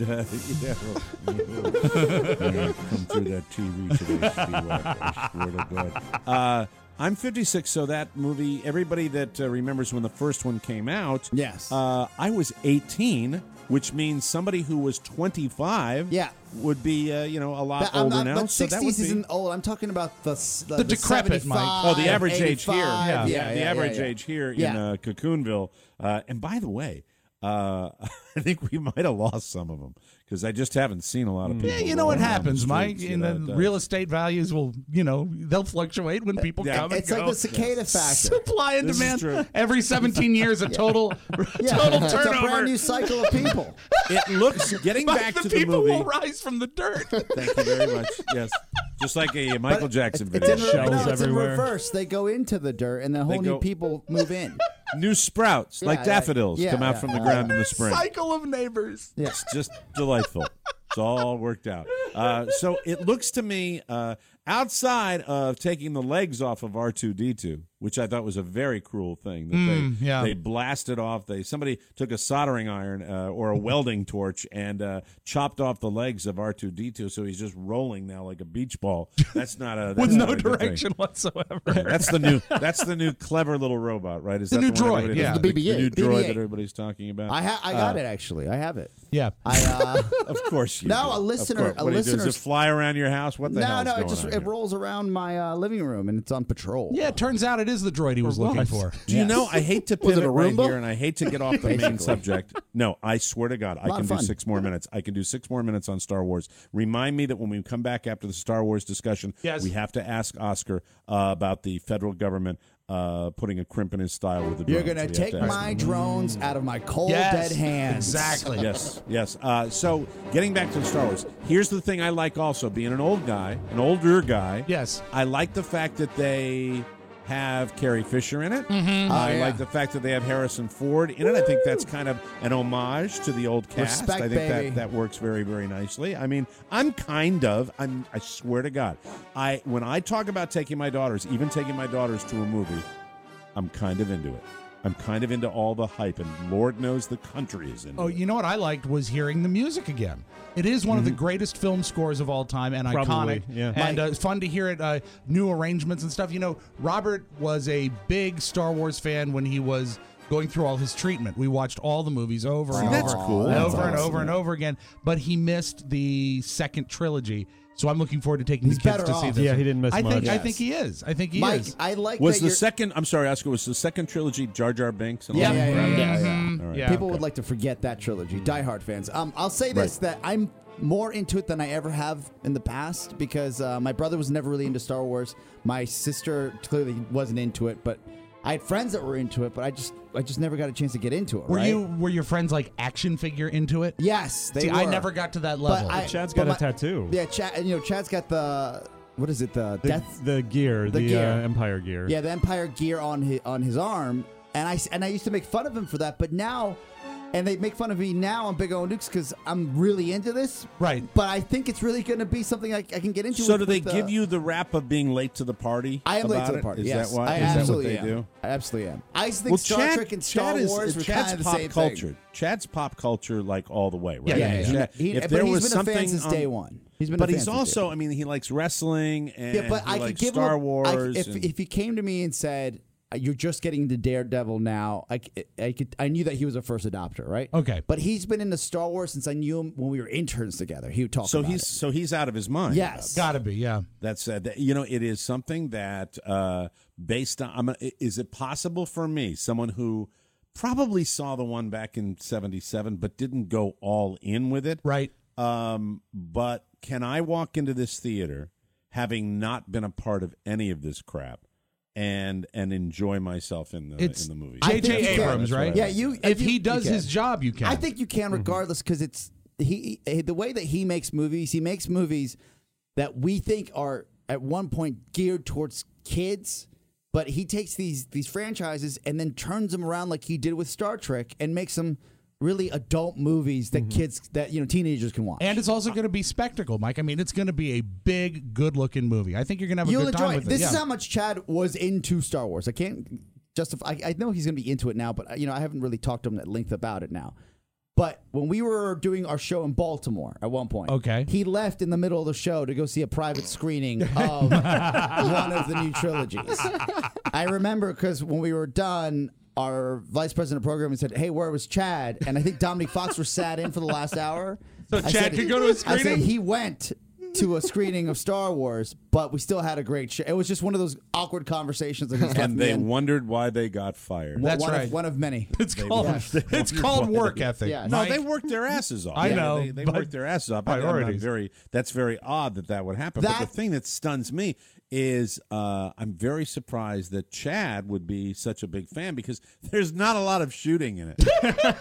come through that TV today, I swear to God. I'm 56, so that movie, everybody that remembers when the first one came out, I was 18, which means somebody who was 25 would be, a lot older now. But so 60s that would be, isn't old. I'm talking about the decrepit, Mike. Oh, the average age here. The average age here in Cocoonville. And by the way, I think we might have lost some of them because I just haven't seen a lot of people. Yeah, you know what happens, Mike. And then real estate values will, they'll fluctuate when people come and go. It's like the cicada factor. Supply and demand. Every 17 years, a total turnover. It's a brand new cycle of people. It looks, getting back to the movie. People will rise from the dirt. Thank you very much. Yes. Just like a Michael Jackson video. It's in reverse. They go into the dirt, and then whole new people move in. New sprouts, like daffodils, come out from the ground in the spring. Cycle of neighbors. It's just delightful. It's all worked out. So it looks to me, outside of taking the legs off of R2-D2, which I thought was a very cruel thing, that they blasted off. Somebody took a soldering iron or a welding torch and chopped off the legs of R2-D2, so he's just rolling now like a beach ball. That's not a with no direction whatsoever. That's the new clever little robot, right? Is the that new the one droid? The BB-8. The new droid BB-8. that everybody's talking about. I got it actually. I have it. Yeah. Of course you do. A listener. What do you do? Does it fly around your house? What the hell is going on? it rolls around my living room and it's on patrol. Yeah, it turns out it is the droid he was looking for. Do you know, I hate to Was it pivot a right Roomba? here, and I hate to get off the main subject. No, I swear to God, I can do 6 more minutes. I can do 6 more minutes on Star Wars. Remind me that when we come back after the Star Wars discussion, we have to ask Oscar about the federal government putting a crimp in his style with the drones. You're going to take my drones out of my cold, dead hands. Exactly. Yes. So getting back to Star Wars, here's the thing I like also, being an older guy. Yes. I like the fact that they have Carrie Fisher in it. Mm-hmm. I like the fact that they have Harrison Ford in it. I think that's kind of an homage to the old cast. Respect, I think baby. that works very, very nicely. I mean, I swear to God, when I talk about taking my daughters to a movie, I'm kind of into it. I'm kind of into all the hype, and Lord knows the country is into it. Oh, you know what I liked was hearing the music again. It is one of the greatest film scores of all time and Probably, iconic. yeah. And it's fun to hear it, new arrangements and stuff. You know, Robert was a big Star Wars fan when he was going through all his treatment. We watched all the movies over and that's over, cool. and That's over and awesome. over and over again. But he missed the second trilogy. So I'm looking forward to taking his kids better to see off. this. Yeah, he didn't miss I much. think he is. I think he Mike, is. I like Was that the you're- second? I'm sorry, Oscar. Was the second trilogy Jar Jar Binks? And all Yeah, that? yeah. All right. Yeah. People would like to forget that trilogy. Die Hard fans. I'll say this, that I'm more into it than I ever have in the past because my brother was never really into Star Wars. My sister clearly wasn't into it, but I had friends that were into it, but I just never got a chance to get into it. Were your friends like action figure into it? Yes, they See, were. I never got to that level. Chad's got a tattoo. Yeah, Chad's got the what is it? The death. The gear, the gear. Empire gear. Yeah, the Empire gear on his arm, and I used to make fun of him for that, but now. And they make fun of me now on Big O Nukes because I'm really into this. Right. But I think it's really going to be something I can get into. So do they give you the rap of being late to the party? I am late about to the it? party. Is Yes, that why? I Is that what absolutely they am. do? I absolutely am. I think Star Trek and Star Wars were Chad's kind of the pop same culture. thing. Chad's pop culture, like all the way, right? Yeah. Chad- if there But was he's been a fan something since on- day one. He's been. But a fan he's since day also, one. I mean, he likes wrestling and Yeah, but he I could likes give Star him Wars. if he came to me and said, "You're just getting into Daredevil now," I knew that he was a first adopter, right? Okay. But he's been into Star Wars since I knew him when we were interns together. He would talk. So about he's it. so he's out of his mind. Yes. Gotta be, yeah. That's it is something that based on. Is it possible for me, someone who probably saw the one back in '77 but didn't go all in with it, right? But can I walk into this theater having not been a part of any of this crap and enjoy myself in the movie? J.J. Abrams, right? Yeah, If he does can. his job, you can. I think you can, regardless, because it's the way that he makes movies. He makes movies that we think are at one point geared towards kids, but he takes these franchises and then turns them around like he did with Star Trek and makes them really adult movies that teenagers can watch. And it's also going to be spectacle, Mike. I mean, it's going to be a big, good-looking movie. I think you're going to have a You'll good enjoy time it. with it. This yeah. is how much Chad was into Star Wars. I can't justify. I know he's going to be into it now, but I haven't really talked to him at length about it now. But when we were doing our show in Baltimore at one point, okay, he left in the middle of the show to go see a private screening of one of the new trilogies. I remember because when we were done, our vice president of programming said, "Hey, where was Chad?" And I think Dominic Fox was sat in for the last hour. So Chad could go to a screening? I said he went to a screening of Star Wars, but we still had a great show. It was just one of those awkward conversations. And they wondered why they got fired. That's one right. Of, one of many. It's called work ethic. Yes. No, Mike, they worked their asses off. I know, They but worked their asses off. priorities. That's very odd that would happen. But the thing that stuns me is I'm very surprised that Chad would be such a big fan because there's not a lot of shooting in it.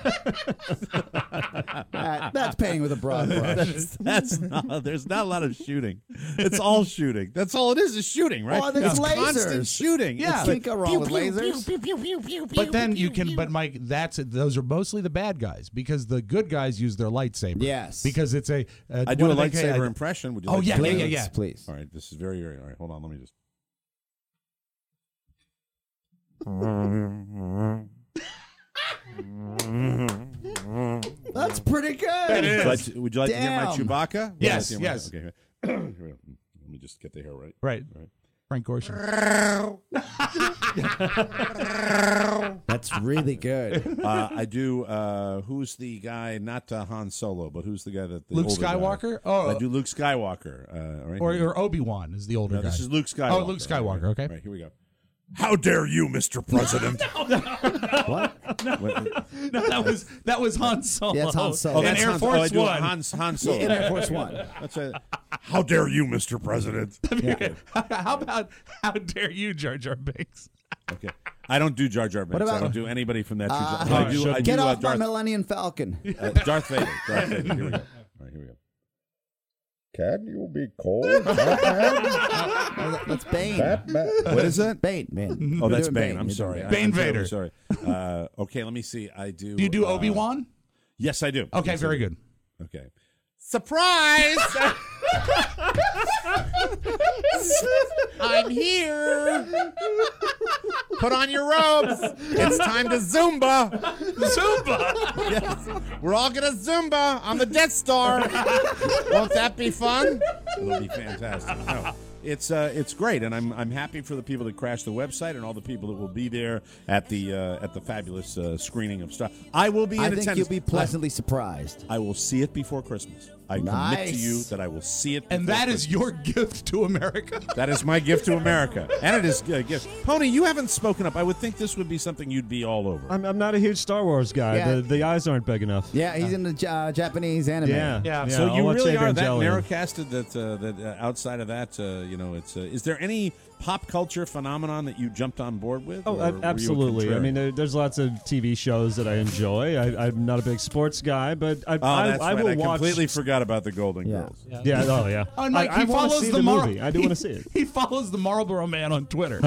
That's paying with a broad brush. There's not a lot of shooting. It's all shooting. That's all it is shooting, right? Oh, there's it's constant lasers. shooting. Yeah. Can't go wrong with lasers. But then you can. But Mike, those are mostly the bad guys because the good guys use their lightsaber. Yes. Because it's a. I do a lightsaber impression. Would you like yeah, to yeah, do yeah. this? Please. All right, this is very, very. All right, hold on. Let me just. That's pretty good. Would you like to hear my Damn. Chewbacca? Yes, yes. Okay. Let me just get the hair right. Right. Frank Gorshin. That's really good. I do. Who's the guy? Not Han Solo, but who's the guy that Luke Skywalker? Oh, I do Luke Skywalker. Right? Or Obi-Wan is the older guy. This is Luke Skywalker. Oh, Luke Skywalker. Okay. Right, here we go. How dare you, Mr. President? What? No, that was Han Solo. Yeah, that's Han Solo. Oh, In that's Air Han, Force oh, One. Han Solo. In Air Force One. That's it. How dare you, Mr. President? How about how dare you, Jar Jar Binks? Okay. I don't do Jar Jar Binks. What about- I don't do anybody from that. I Get do, off my Darth, Millennium Falcon. Darth Vader. Darth Vader. Here we go. All right, here we go. Can you be cold? That's Bane. What is that? Bane. Oh, that's You're doing Bane. I'm sorry. Bane I'm Vader. Sorry. Okay, let me see. I do. Do you do Obi-Wan? Yes, I do. Okay, Yes, very I do. good. Okay. Surprise! I'm here. Put on your robes. It's time to Zumba. Zumba. Yes. We're all gonna Zumba on the Death Star. Won't that be fun? It'll be fantastic. No, it's great, and I'm happy for the people that crashed the website and all the people that will be there at the fabulous screening of stuff. I will be in attendance. I think you'll be pleasantly surprised. I will see it before Christmas. I commit to you that I will see it. And that is your gift to America. That is my gift to America, and it is a gift. Pony, you haven't spoken up. I would think this would be something you'd be all over. I'm not a huge Star Wars guy. Yeah. The eyes aren't big enough. Yeah, he's in the Japanese anime. Yeah. So I'll you watch really are that Evangelion. narrow-casted that outside of that, it's. Is there any pop culture phenomenon that you jumped on board with? Oh, or were you a absolutely. I contrarian? mean, there's lots of TV shows that I enjoy. I'm not a big sports guy, but I that's I right. will I watch. completely forgot about the Golden Girls. Yeah. Oh, yeah. Oh, Mike, I he wanna follows see the movie. I do want to see it. He follows the Marlboro Man on Twitter.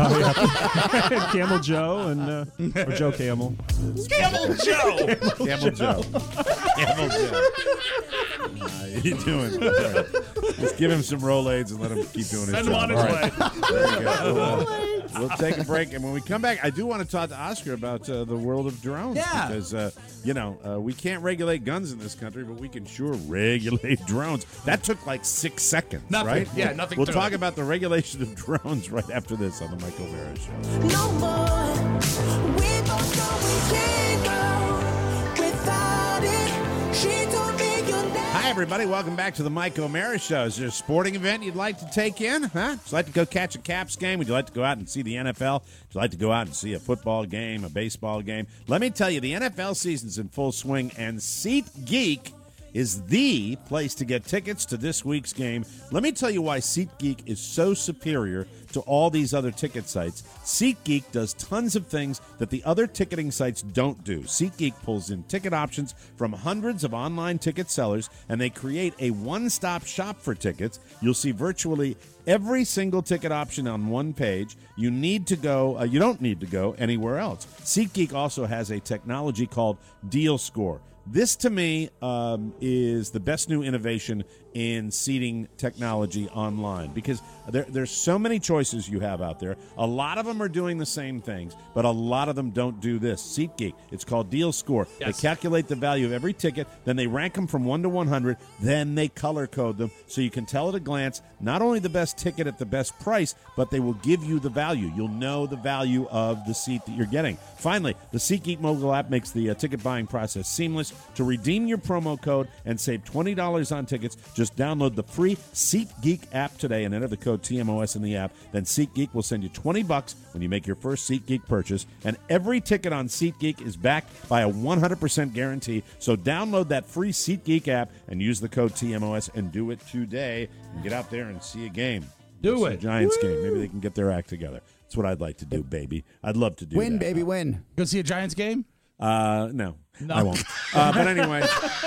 Camel Joe and or Joe Camel. Camel Joe. Camel Joe. Camel Joe. How you doing? All right. Just give him some Rolaids and let him keep doing his Send job. him on his All right. way. There you go. We'll take a break, and when we come back, I do want to talk to Oscar about the world of drones. Yeah. Because, we can't regulate guns in this country, but we can sure regulate drones. That took like 6 seconds, Nothing. right? Yeah, nothing We'll to talk it. about the regulation of drones right after this on the Mike O'Mara Show. No more. We both know we can't go without it. She told me you're never. Hi, everybody. Welcome back to the Mike O'Mara Show. Is there a sporting event you'd like to take in? Huh? Would you like to go catch a Caps game? Would you like to go out and see the NFL? Would you like to go out and see a football game, a baseball game? Let me tell you, the NFL season's in full swing, and SeatGeek is the place to get tickets to this week's game. Let me tell you why SeatGeek is so superior to all these other ticket sites. SeatGeek does tons of things that the other ticketing sites don't do. SeatGeek pulls in ticket options from hundreds of online ticket sellers, and they create a one-stop shop for tickets. You'll see virtually every single ticket option on one page. You don't need to go anywhere else. SeatGeek also has a technology called Deal Score. This, to me, is the best new innovation in seating technology online, because there's so many choices you have out there. A lot of them are doing the same things, but a lot of them don't do this. SeatGeek, it's called Deal Score. Yes. They calculate the value of every ticket, then they rank them from 1 to 100, then they color code them so you can tell at a glance not only the best ticket at the best price, but they will give you the value. You'll know the value of the seat that you're getting. Finally, the SeatGeek mobile app makes the ticket buying process seamless. To redeem your promo code and save $20 on tickets, just download the free SeatGeek app today and enter the code TMOS in the app. Then SeatGeek will send you $20 when you make your first SeatGeek purchase. And every ticket on SeatGeek is backed by a 100% guarantee. So download that free SeatGeek app and use the code TMOS and do it today. And get out there and see a game. Do See it. a Giants Woo! game. Maybe they can get their act together. That's what I'd like to do, baby. I'd love to do Win, that. baby, win. Go see a Giants game? No, I won't. But anyway,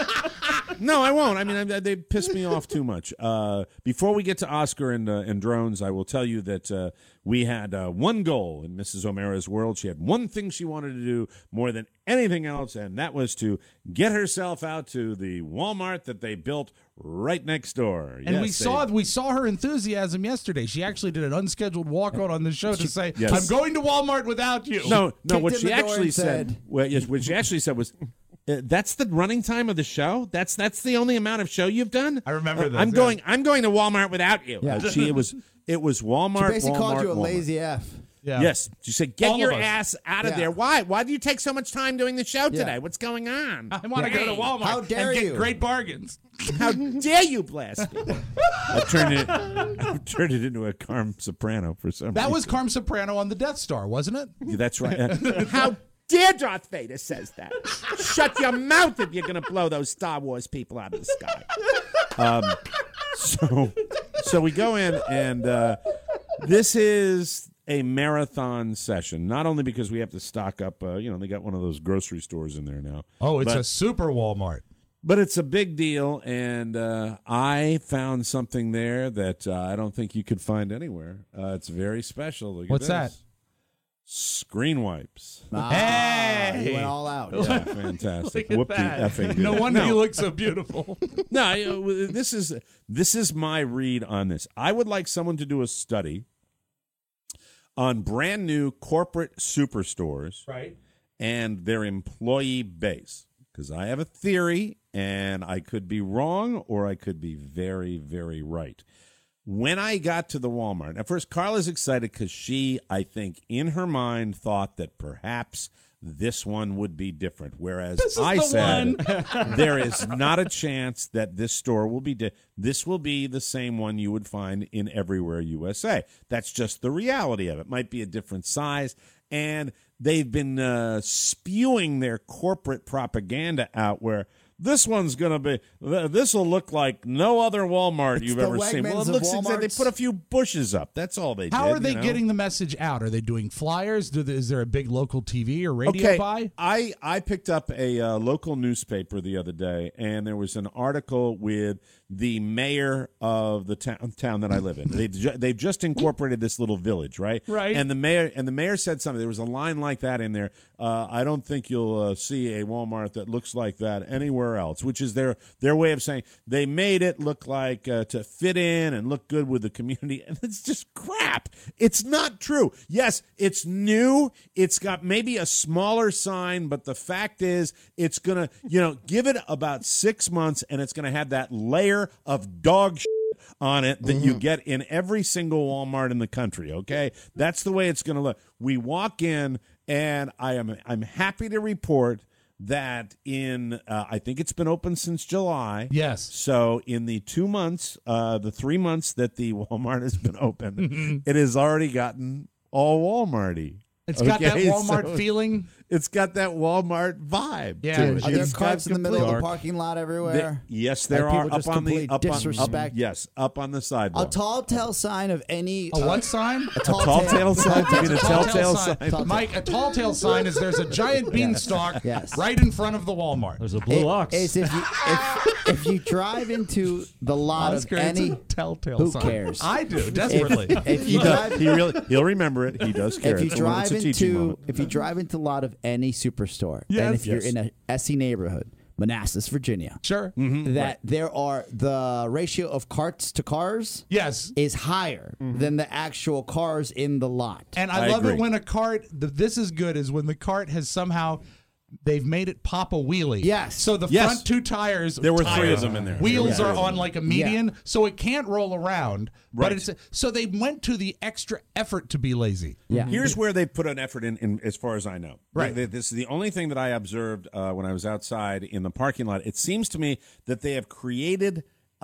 no, I won't. I mean, they piss me off too much. Before we get to Oscar and drones, I will tell you that we had one goal in Mrs. O'Mara's world. She had one thing she wanted to do more than anything else, and that was to get herself out to the Walmart that they built right next door. And Yes, we saw her enthusiasm yesterday. She actually did an unscheduled walk out on the show to say, Yes. "I'm going to Walmart without you." No. Kicked What in she the door actually and said- what she actually said was, "That's the running time of the show. That's the only amount of show you've done." I remember that, I'm yeah. going to Walmart without you. Yeah. It was It was Walmart. She basically called you a Walmart. lazy F. Yeah. Yes. She said, get All your of us. ass out of Yeah. there. Why? Why do you take so much time doing the show today? Yeah. What's going on? I want to go to Walmart How dare and get you. great bargains. How dare you blast me? I turned it into a Carm Soprano for some reason. That was Carm Soprano on the Death Star, wasn't it? Yeah, that's right. How dare Darth Vader says that? Shut your mouth if you're going to blow those Star Wars people out of the sky. So we go in, and this is a marathon session. Not only because we have to stock up, they got one of those grocery stores in there now. Oh, it's but, a super Walmart. But it's a big deal, and I found something there that I don't think you could find anywhere. It's very special. Look What's at that? this. Screen wipes. Hey! He went all out. Yeah, fantastic. Look at that. Effing No did. wonder you look so beautiful. No, this is my read on this. I would like someone to do a study on brand new corporate superstores, Right. and their employee base. Because I have a theory, and I could be wrong, or I could be very, very right. When I got to the Walmart, at first, Carla's excited because she, I think, in her mind, thought that perhaps this one would be different. Whereas I said there is not a chance that this store will be this will be the same one you would find in Everywhere USA. That's just the reality of it. Might be a different size, and they've been spewing their corporate propaganda out where this one's going to be, this will look like no other Walmart you've ever seen. Well, it looks exactly, they put a few bushes up. That's all they did. How are they getting the message out? Are they doing flyers? Is there a big local TV or radio buy? I picked up a local newspaper the other day, and there was an article with the mayor of the town that I live in. They've just incorporated this little village, right? Right. And the mayor said something. There was a line like that in there. I don't think you'll see a Walmart that looks like that anywhere else, which is their way of saying they made it look like to fit in and look good with the community. And it's just crap. It's not true. Yes, it's new. It's got maybe a smaller sign, but the fact is it's going to, give it about 6 months, and it's going to have that layer of dog shit on it that you get in every single Walmart in the country, okay? That's the way it's going to look. We walk in, and I'm happy to report that in I think it's been open since July. Yes. So in the 2 months, the 3 months that the Walmart has been open, it has already gotten all Walmart-y. It's got that Walmart feeling. It's got that Walmart vibe. Yeah. to it. Are there It's carts got in the middle of the complete- parking lot everywhere? Yes, there Like are people up just on the complete up disrespect? yes, up on the A sidewalk. tall tale sign of any A what sign? A tall tale sign? You mean a telltale sign? Mike, a tall tale sign is there's a giant beanstalk right in front of the Walmart. There's a blue ox. Is if you drive into the lot Oscar, of it's any a telltale who sign. cares? I do desperately. If you drive, He'll remember it. He does care. if you It's drive a teaching moment. if you drive into the lot of any superstore, Yes. and if you're Yes. in a SE neighborhood, Manassas, Virginia, Sure. that there are the ratio of carts to cars Yes. is higher than the actual cars in the lot. And I love agree. it when a cart, this is good, is when the cart has somehow, they've made it pop a wheelie. Yes. So the Yes. front two tires. There were 3 of them in there. Wheels There were are 3 of on them. like a median, so it can't roll around. Right. But it's so they went to the extra effort to be lazy. Yeah. Here's where they put an effort in as far as I know. Right. This is the only thing that I observed when I was outside in the parking lot. It seems to me that they have created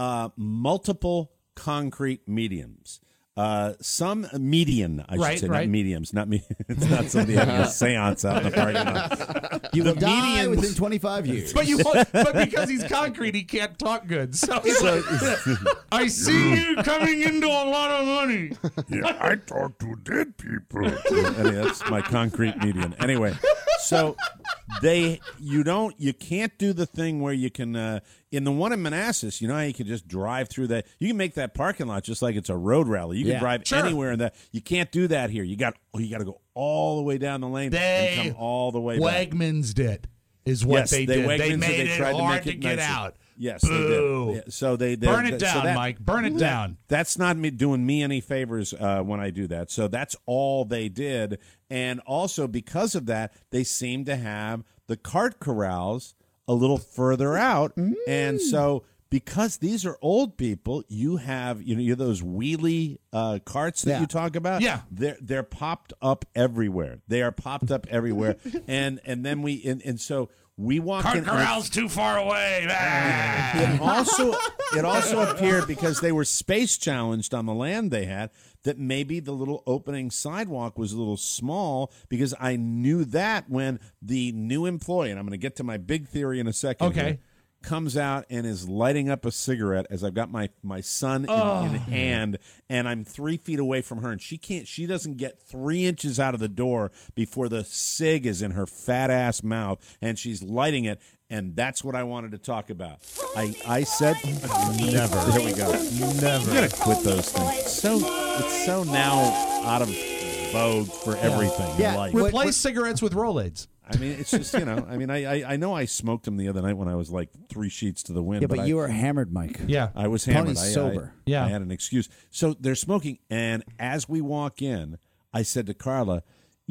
multiple concrete mediums. Some median, I should say, not mediums. Not me. It's not somebody having a seance out in the parking lot. You The will die medians- within 25 years. But because he's concrete, he can't talk good. So he's like, I see you coming into a lot of money. Yeah, I talk to dead people. Anyway, that's my concrete median. Anyway, so you can't do the thing where you can in the one in Manassas, you know how you can just drive through that. You can make that parking lot just like it's a road rally. You can drive anywhere in that. You can't do that here. You got to go all the way down the lane and come all the way back. Wegmans did is what Yes, they did. Wegmans They did. made They it tried to hard make to it get nicer. out. Yes, Boo. they did. Yeah, so they Burn it down, so that- Mike. Burn it down. That's not me doing me any favors when I do that. So that's all they did. And also because of that, they seem to have the cart corrals a little further out. And so because these are old people, you have those wheelie carts that you talk about. Yeah, they're popped up everywhere. They are popped up everywhere, and then so we walk Cart in. corral's too far away. It also appeared, because they were space challenged on the land they had, that maybe the little opening sidewalk was a little small, because I knew that when the new employee, and I'm going to get to my big theory in a second. Okay. Here, comes out and is lighting up a cigarette as I've got my son in hand, and I'm 3 feet away from her, and she doesn't get 3 inches out of the door before the cig is in her fat ass mouth, and she's lighting it. And that's what I wanted to talk about. I said never. There we go. Never. I'm gonna quit those things. It's so now out of vogue for everything in life. Replace cigarettes with Rolaids. I mean, it's just, I know I smoked them the other night when I was like 3 sheets to the wind. Yeah, but you were hammered, Mike. Yeah. I was hammered. Tony's sober. I had an excuse. So they're smoking, and as we walk in, I said to Carla,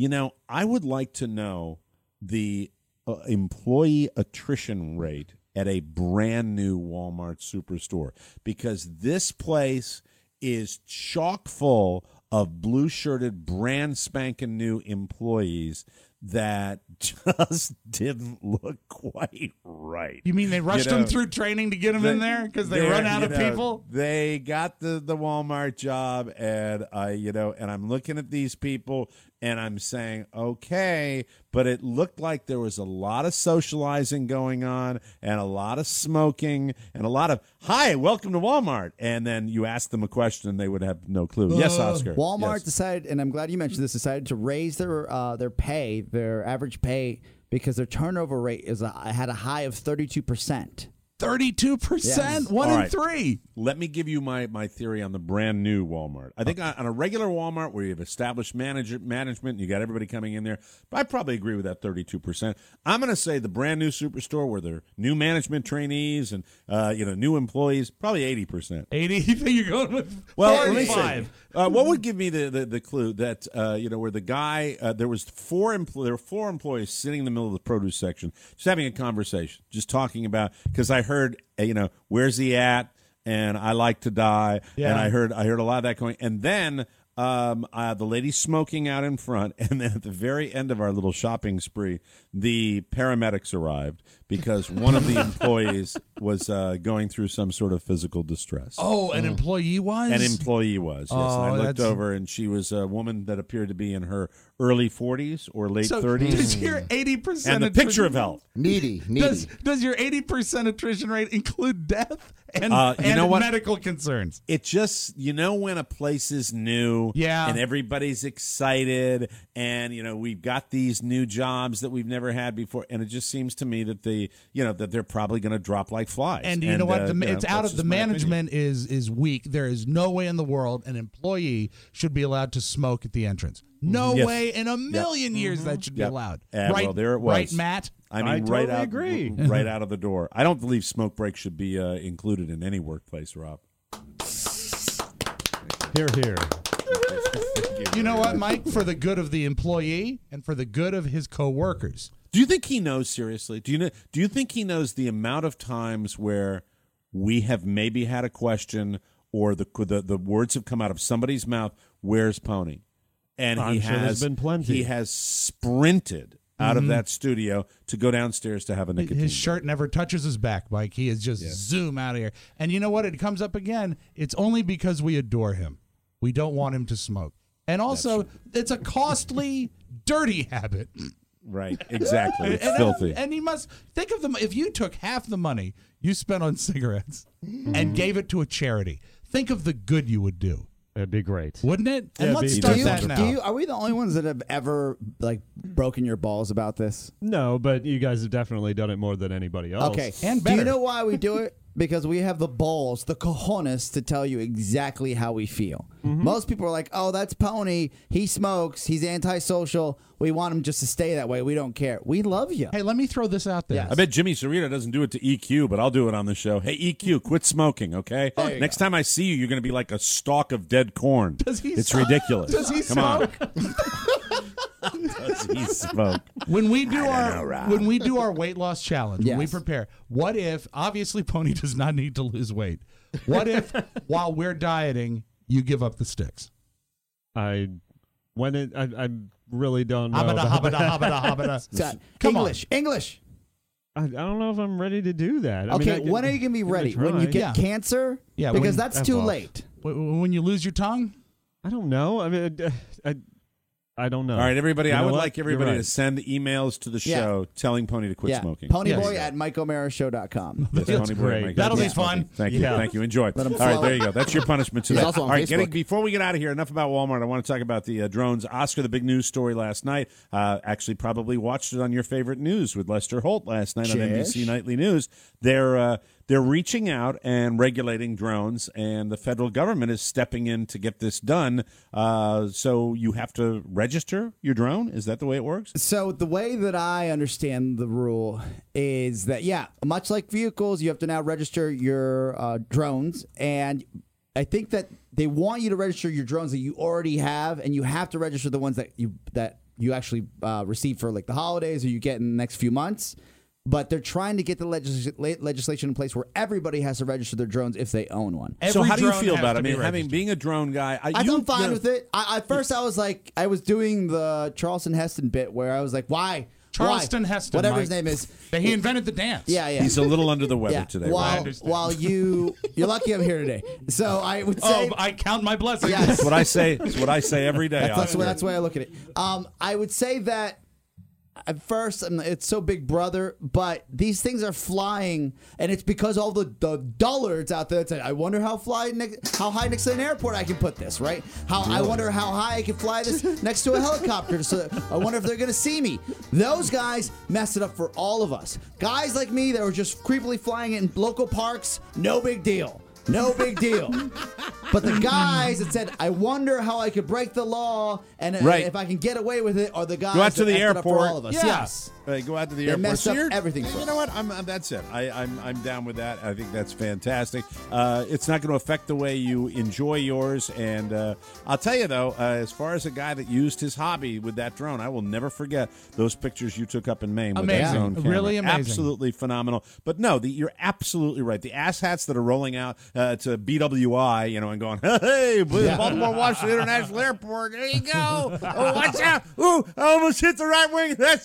I would like to know the employee attrition rate at a brand new Walmart Superstore, because this place is chock full of blue-shirted, brand spanking new employees that just didn't look quite right. You mean they rushed them through training to get them in there because they run out of people? They got the Walmart job, and I'm looking at these people, and I'm saying, okay, but it looked like there was a lot of socializing going on, and a lot of smoking, and a lot of, hi, welcome to Walmart. And then you ask them a question, and they would have no clue. Yes, Oscar. Walmart decided, and I'm glad you mentioned this, decided to raise their pay, their average pay, because their turnover rate had a high of 32%. 32%? Yes. One All in right. three. Let me give you my theory on the brand new Walmart. I think on a regular Walmart where you have established management and you got everybody coming in there, I probably agree with that 32%. I'm going to say the brand new Superstore where there are new management trainees and new employees, probably 80%. 80? You think you're going with 45? What would give me the clue that where the guy there were four employees sitting in the middle of the produce section, just having a conversation, just talking about, because I heard where's he at, and I like to die, and I heard a lot of that going, and then the lady smoking out in front, and then at the very end of our little shopping spree, the paramedics arrived because one of the employees was going through some sort of physical distress. Oh, an employee was? An employee was, yes. Oh, and I looked over, and she was a woman that appeared to be in her early 40s or late 30s. Does your 80% and the picture of health. Needy. Does your 80% attrition rate include death and medical concerns? It just, when a place is new and everybody's excited and, we've got these new jobs that we've never had before, and it just seems to me that that they're probably going to drop like flies. And you know what? It's out of the management is weak. There is no way in the world an employee should be allowed to smoke at the entrance. No way in a million years that should be allowed. Right, well, there it was. Right, Matt? I mean, totally agree. Right out of the door. I don't believe smoke breaks should be included in any workplace, Rob. Hear, hear. You know what, Mike? For the good of the employee and for the good of his coworkers. Do you think he knows, seriously? Do you think he knows the amount of times where we have maybe had a question or the words have come out of somebody's mouth, where's Pony? And I'm sure there's been plenty. He has sprinted out of that studio to go downstairs to have a nicotine. His shirt never touches his back, Mike. He is just zoom out of here. And you know what? It comes up again. It's only because we adore him. We don't want him to smoke. And also, it's a costly, dirty habit. Right, exactly. It's filthy. And you must think of them. If you took half the money you spent on cigarettes and gave it to a charity, think of the good you would do. It'd be great, wouldn't it? Yeah, and let's start that now. Are we the only ones that have ever broken your balls about this? No, but you guys have definitely done it more than anybody else. Okay, and better. Do you know why we do it? Because we have the balls, the cojones, to tell you exactly how we feel. Most people are like, oh, that's Pony. He smokes. He's antisocial. We want him just to stay that way. We don't care. We love you. Hey, let me throw this out there. Yes. I bet Jimmy Sarita doesn't do it to EQ, but I'll do it on the show. Hey, EQ, quit smoking, okay? Next time I see you, you're going to be like a stalk of dead corn. Does he It's smoke? ridiculous. Does he Come smoke? on. Does he smoke? When we do our weight loss challenge, when we Yes. prepare, what if obviously Pony does not need to lose weight? What if while we're dieting, you give up the sticks? I really don't know. Come English. I don't know if I'm ready to do that. Okay, when are you going to be ready? When you get cancer? Yeah, because that's too late. When you lose your tongue? I don't know. I mean, I don't know. All right, everybody. You know I would what? like everybody You're to right. send emails to the show telling Pony to quit smoking. Ponyboy at MikeO'MaraShow.com. Yes, That's Ponyboy at great. Mike That'll be O'Mara. fun. Thank you. Yeah. Thank you. Enjoy. All him right, flow. there you go. That's your punishment today. He's also on All right, Facebook. before we get out of here, enough about Walmart. I want to talk about the drones. Oscar, the big news story last night. Actually, probably watched it on your favorite news with Lester Holt last night on NBC Nightly News. They're reaching out and regulating drones, and the federal government is stepping in to get this done. So you have to register your drone? Is that the way it works? So the way that I understand the rule is that, much like vehicles, you have to now register your drones. And I think that they want you to register your drones that you already have, and you have to register the ones that you actually receive for like the holidays or you get in the next few months. But they're trying to get the legislation in place where everybody has to register their drones if they own one. So how do you feel about it? I mean, being a drone guy, I'm fine with it. At first, I was like, I was doing the Charleston Heston bit where I was like, why? Charleston Heston, whatever Mike. his name is. He invented the dance. Yeah. He's a little under the weather today. While you're lucky I'm here today. So I would say, I count my blessings. Yes. That's what I say. That's what I say every day. That's the way I look at it. I would say that at first it's so Big Brother, but these things are flying, and it's because all the dullards out there that say, I wonder how high next to an airport I can put this, right? I wonder how high I can fly this next to a helicopter. So I wonder if they're going to see me. Those guys mess it up for all of us. Guys like me that were just creepily flying in local parks, no big deal. No big deal. But the guys that said, I wonder how I could break the law and if I can get away with it, are the guys go out to the that messed it up for airport. all of us. Yeah. Yes. Right, go out to the They airport. messed up everything for You us. know what? That's it. I'm down with that. I think that's fantastic. It's not going to affect the way you enjoy yours. And I'll tell you, though, as far as a guy that used his hobby with that drone, I will never forget those pictures you took up in Maine with that drone camera. Really amazing. Absolutely phenomenal. But no, you're absolutely right. The asshats that are rolling out to BWI, and going, hey, Baltimore Washington International Airport, there you go. Oh, watch out. Ooh, I almost hit the right wing. That's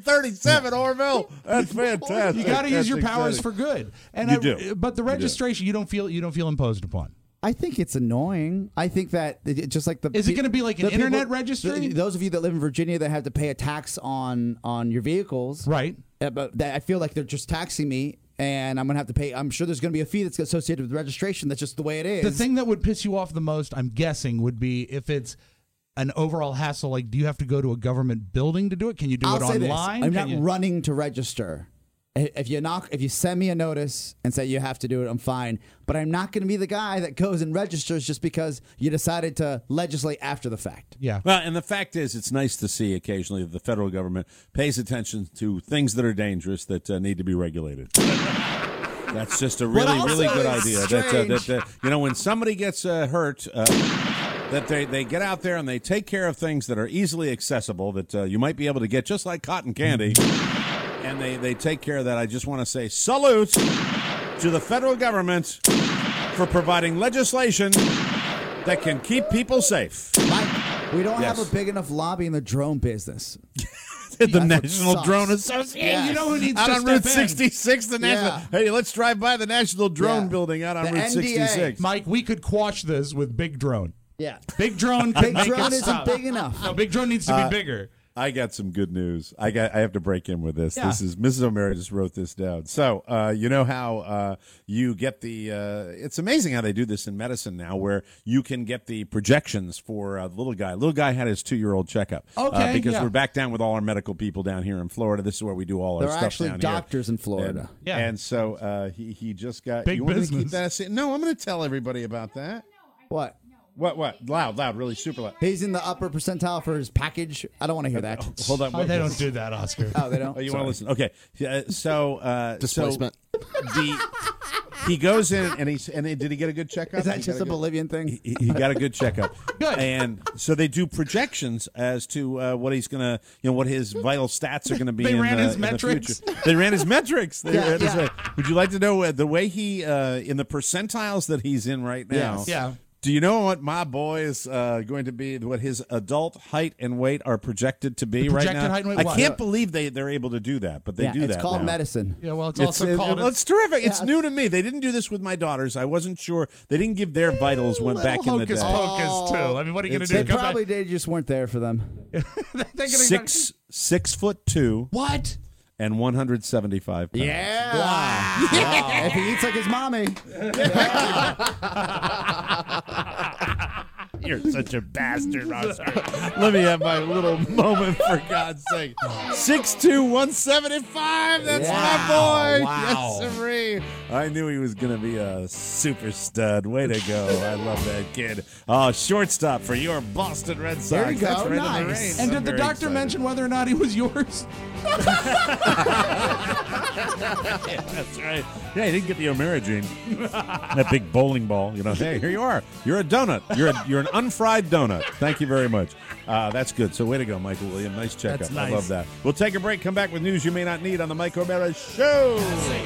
737 Orville. That's fantastic. You got to use your powers for good. And You do. But the registration, you don't feel imposed upon. I think it's annoying. I think that just like Is it going to be like an internet registry? Those of you that live in Virginia that have to pay a tax on your vehicles, right? But I feel like they're just taxing me, and I'm going to have to pay. I'm sure there's going to be a fee that's associated with registration. That's just the way it is. The thing that would piss you off the most, I'm guessing, would be if it's an overall hassle. Like, do you have to go to a government building to do it? Can you do I'll it say online? This. I'm not running to register. If you send me a notice and say you have to do it, I'm fine. But I'm not going to be the guy that goes and registers just because you decided to legislate after the fact. Yeah. Well, and the fact is, it's nice to see occasionally that the federal government pays attention to things that are dangerous that need to be regulated. That's just a really, really good idea. That when somebody gets hurt, that they get out there and they take care of things that are easily accessible that you might be able to get just like cotton candy. And they take care of that. I just want to say salute to the federal government for providing legislation that can keep people safe. Mike, we don't have a big enough lobby in the drone business. The National Drone Association. Yeah. You know who needs out to on step Route in? 66, the National. Hey, let's drive by the National Drone Building out on The Route NDA. 66. Mike, we could quash this with Big Drone. Yeah. Big Drone. Big Drone isn't big enough. No, Big Drone needs to be bigger. I got some good news. I have to break in with this. Yeah. This is Mrs. O'Mara just wrote this down. So you know how you get the it's amazing how they do this in medicine now, where you can get the projections for the little guy. Little guy had his 2-year-old checkup. Okay, because we're back down with all our medical people down here in Florida. This is where we do all our There are stuff actually down doctors in Florida. And so he just got Big you want me to keep business. that? No, I'm going to tell everybody about that. What? What? Loud, really super loud. He's in the upper percentile for his package. I don't want to hear that. Hold on. They don't do that, Oscar. Oh, they don't? Oh, you want to listen? Okay. So Displacement. he goes in and did he get a good checkup? Is that just a Bolivian thing? He got a good checkup. Good. And so they do projections as to what he's gonna, what his vital stats are gonna be. They ran his in metrics. The future. They ran his metrics. Would you like to know the way he in the percentiles that he's in right now? Yes. Yeah. Do you know what my boy is going to be? What his adult height and weight are projected to be right now? Height and weight, I can't believe they're able to do that, but they do that. It's called now. medicine. Yeah, well, it's also called. It's terrific. It's new to me. They didn't do this with my daughters. I wasn't sure. They didn't give their vitals when back in the day. Hocus pocus too. I mean, what are you going to do? They probably did. Just weren't there for them. 6'2". What? And 175 pounds. Yeah. Wow. If he eats like his mommy. You're such a bastard, Oscar. Let me have my little moment, for God's sake. 6'2", 175. That's my boy. Wow. Yes, sirree. I knew he was going to be a super stud. Way to go. I love that kid. Oh, shortstop for your Boston Red Sox. There you go. That's right in the Nice. race. And I'm did the very doctor excited. mention whether or not he was yours? Yeah, that's right. Yeah, he didn't get the Omeragine. That big bowling ball. Hey, here you are. You're a donut. You're an unfried donut. Thank you very much. That's good. So way to go, Michael William. Nice checkup. That's nice. I love that. We'll take a break. Come back with news you may not need on the Mike O'Mara Show.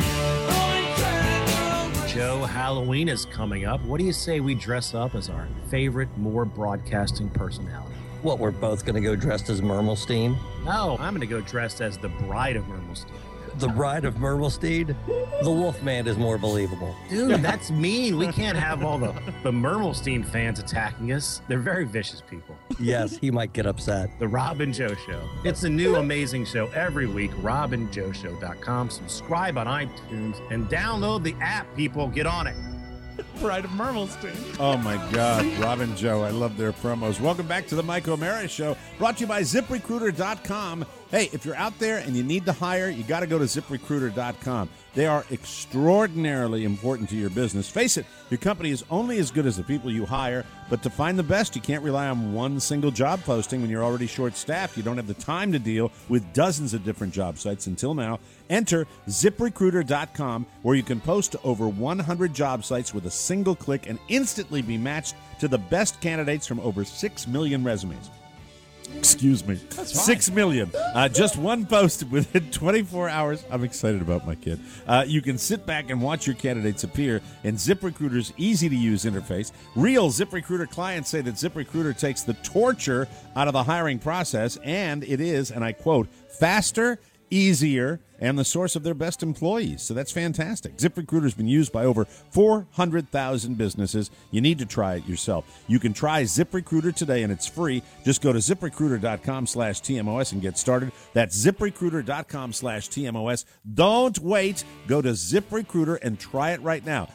Joe, Halloween is coming up. What do you say we dress up as our favorite Moore Broadcasting personality? What, we're both going to go dressed as Mermelstein? No, I'm going to go dressed as the bride of Mermelstein. The bride of Mermelstein? The Wolfman is more believable. Dude, that's mean. We can't have all the Mermelstein fans attacking us. They're very vicious people. Yes, he might get upset. The Rob and Joe Show. It's a new amazing show every week. RobandJoeShow.com. Subscribe on iTunes and download the app, people. Get on it. Bride of Mermelstein. Oh, my God. Rob and Joe, I love their promos. Welcome back to the Mike O'Mara Show, brought to you by ZipRecruiter.com. Hey, if you're out there and you need to hire, you got to go to ZipRecruiter.com. They are extraordinarily important to your business. Face it, your company is only as good as the people you hire, but to find the best, you can't rely on one single job posting when you're already short-staffed. You don't have the time to deal with dozens of different job sites until now. Enter ZipRecruiter.com, where you can post to over 100 job sites with a single click and instantly be matched to the best candidates from over 6 million resumes. Excuse me. 6 million. Just one post within 24 hours. I'm excited about my kid. You can sit back and watch your candidates appear in ZipRecruiter's easy-to-use interface. Real ZipRecruiter clients say that ZipRecruiter takes the torture out of the hiring process, and it is, and I quote, faster, easier, and the source of their best employees. So that's fantastic. ZipRecruiter's been used by over 400,000 businesses. You need to try it yourself. You can try ZipRecruiter today, and it's free. Just go to ZipRecruiter.com/TMOS and get started. That's ZipRecruiter.com/TMOS. Don't wait. Go to ZipRecruiter and try it right now.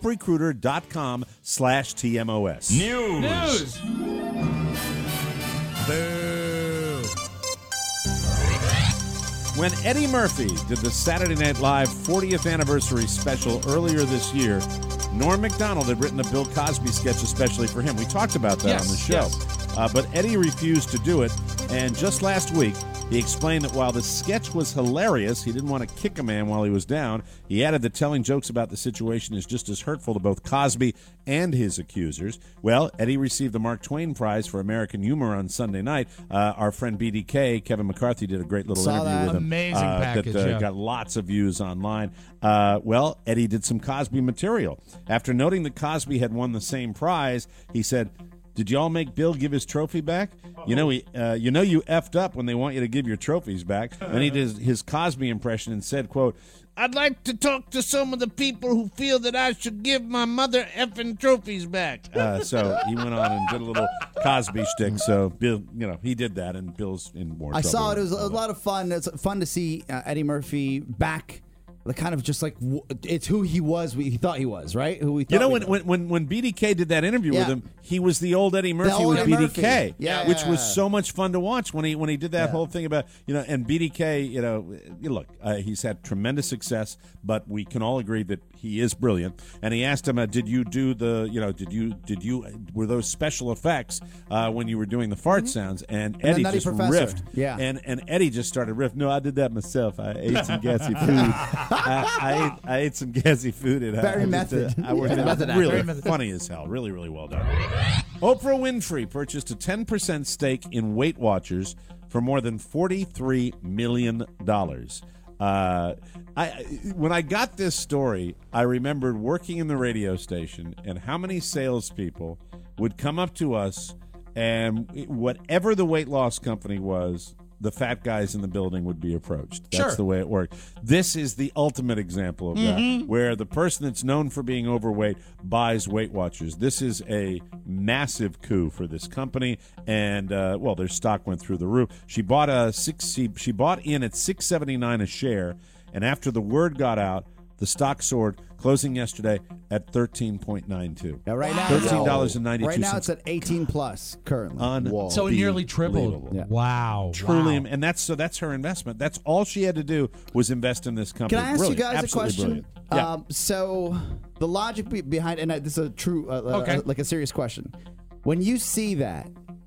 ZipRecruiter.com/TMOS. News. Boo. When Eddie Murphy did the Saturday Night Live 40th anniversary special earlier this year, Norm Macdonald had written a Bill Cosby sketch especially for him. We talked about that on the show. But Eddie refused to do it, and just last week, he explained that while the sketch was hilarious, he didn't want to kick a man while he was down. He added that telling jokes about the situation is just as hurtful to both Cosby and his accusers. Well, Eddie received the Mark Twain Prize for American Humor on Sunday night. Our friend BDK, Kevin McCarthy, did a great little interview with him. Amazing package, that got lots of views online. Well, Eddie did some Cosby material. After noting that Cosby had won the same prize, he said, "Did y'all make Bill give his trophy back? You know you effed up when they want you to give your trophies back." Then he did his Cosby impression and said, quote, "I'd like to talk to some of the people who feel that I should give my mother effing trophies back." So he went on and did a little Cosby shtick. So Bill, he did that, and Bill's in more trouble. I saw it. It was a lot of fun. It's fun to see Eddie Murphy back. Kind of just like it's who he was. He thought he was, right? Who we thought when BDK did that interview with him, he was the old Eddie Murphy with BDK, which was so much fun to watch when he did that whole thing about and BDK. Look, he's had tremendous success, but we can all agree that he is brilliant. And he asked him, "Did you do were those special effects when you were doing the fart sounds?" And Eddie just riffed, and Eddie just started riffing. "No, I did that myself. I ate some gassy food." I ate some gassy food. And Very method. Really funny as hell. Really, really well done. Oprah Winfrey purchased a 10% stake in Weight Watchers for more than $43 million. When I got this story, I remembered working in the radio station and how many salespeople would come up to us, and whatever the weight loss company was, the fat guys in the building would be approached. That's the way it worked. This is the ultimate example of that, where the person that's known for being overweight buys Weight Watchers. This is a massive coup for this company, and their stock went through the roof. She bought in at $6.79 a share, and after the word got out, the stock soared, closing yesterday at $13.92. Now, right now, $13.92. Right now, it's at 18 plus currently. So it nearly tripled. Yeah. Wow. Truly, and that's her investment. That's all she had to do was invest in this company. Can I ask you guys Absolutely a question? Brilliant. Yeah. So the logic behind, and this is a true, like a serious question. When you see that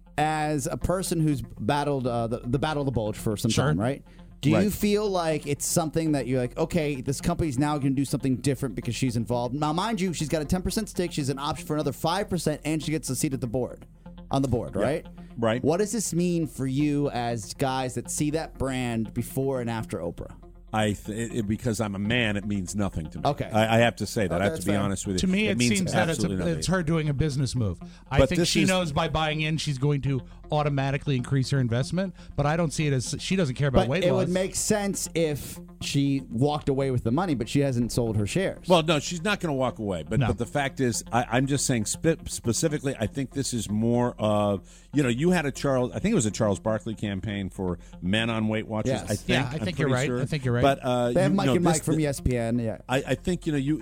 as a person who's battled the battle of the bulge for some time, right? Do you feel like it's something that you're like, okay, this company's now going to do something different because she's involved? Now, mind you, she's got a 10% stake. She's an option for another 5%, and she gets a seat at the board, right? Right. What does this mean for you as guys that see that brand before and after Oprah? Because I'm a man, it means nothing to me. Okay. I have to say that. Okay, I have to be honest with you. To me, it means seems that it's her doing a business move. I think she knows by buying in, she's going to automatically increase her investment, but I don't see it as she doesn't care about weight loss. It would make sense if she walked away with the money, but she hasn't sold her shares. Well, no, she's not going to walk away. But the fact is, I'm just saying specifically, I think this is more of, you had I think it was a Charles Barkley campaign for men on Weight Watchers. Yes. I think you're right. Sure. I think you're right. But they have Mike and Mike from ESPN. Yeah, I think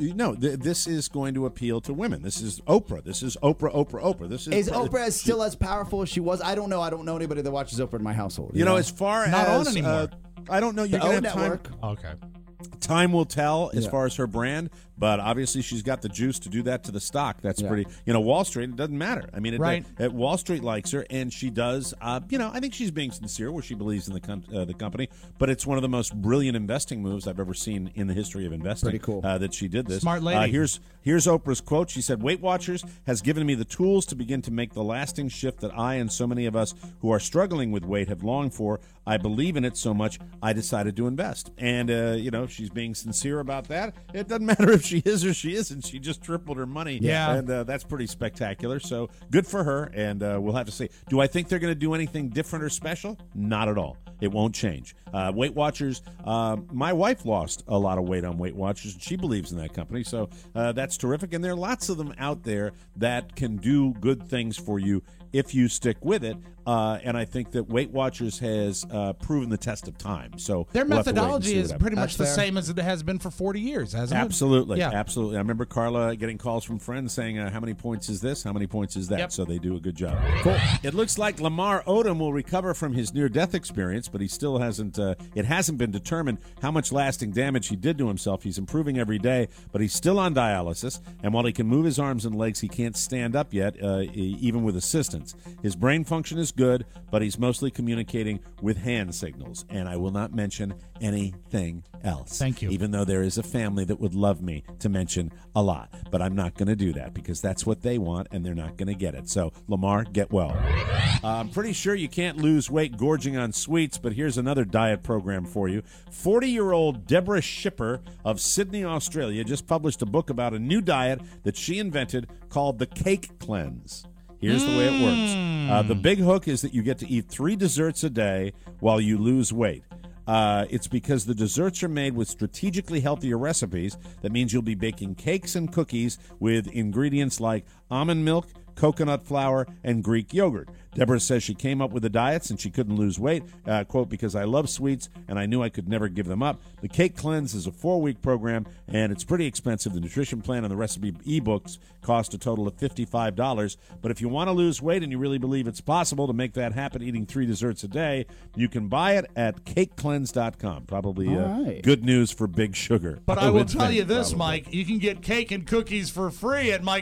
this is going to appeal to women. This is Oprah. This is Oprah. This is Oprah still as powerful as she was? I don't know. I don't know anybody that watches Oprah in my household. As far not as on anymore. I don't know. You're the going to have network. time. Okay. Time will tell as far as her brand, but obviously she's got the juice to do that to the stock. That's pretty. Wall Street, it doesn't matter. I mean, Wall Street likes her, and she does. I think she's being sincere where she believes in the company. But it's one of the most brilliant investing moves I've ever seen in the history of investing. Pretty cool that she did this. Smart lady. Here's Oprah's quote. She said, "Weight Watchers has given me the tools to begin to make the lasting shift that I and so many of us who are struggling with weight have longed for. I believe in it so much, I decided to invest." And she's being sincere about that. It doesn't matter if she is or she isn't. She just tripled her money. Yeah. And that's pretty spectacular. So good for her. And we'll have to see. Do I think they're going to do anything different or special? Not at all. It won't change. Weight Watchers, my wife lost a lot of weight on Weight Watchers, and she believes in that company. So that's terrific. And there are lots of them out there that can do good things for you if you stick with it. And I think that Weight Watchers has proven the test of time. So their we'll have to wait and methodology see is what pretty happens. much the same as it has been for 40 years, hasn't it? Absolutely. Yeah. Absolutely. I remember Carla getting calls from friends saying, how many points is this? How many points is that? Yep. So they do a good job. Cool. It looks like Lamar Odom will recover from his near-death experience, but he still hasn't. It hasn't been determined how much lasting damage he did to himself. He's improving every day, but he's still on dialysis, and while he can move his arms and legs, he can't stand up yet, even with assistance. His brain function is good, but he's mostly communicating with hand signals, and I will not mention anything else. Thank you. Even though there is a family that would love me to mention a lot, but I'm not going to do that because that's what they want, and they're not going to get it. So, Lamar, get well. I'm pretty sure you can't lose weight gorging on sweets, but here's another diet program for you. 40-year-old Deborah Shipper of Sydney, Australia, just published a book about a new diet that she invented called the Cake Cleanse. Here's the way it works. The big hook is that you get to eat 3 desserts a day while you lose weight. It's because the desserts are made with strategically healthier recipes. That means you'll be baking cakes and cookies with ingredients like almond milk, coconut flour, and Greek yogurt. Deborah says she came up with the diets and she couldn't lose weight, quote, because I love sweets and I knew I could never give them up. The Cake Cleanse is a 4-week program and it's pretty expensive. The nutrition plan and the recipe ebooks cost a total of $55. But if you want to lose weight and you really believe it's possible to make that happen eating 3 desserts a day, you can buy it at cakecleanse.com. Probably good news for Big Sugar. But I will tell you this, Mike, you can get cake and cookies for free at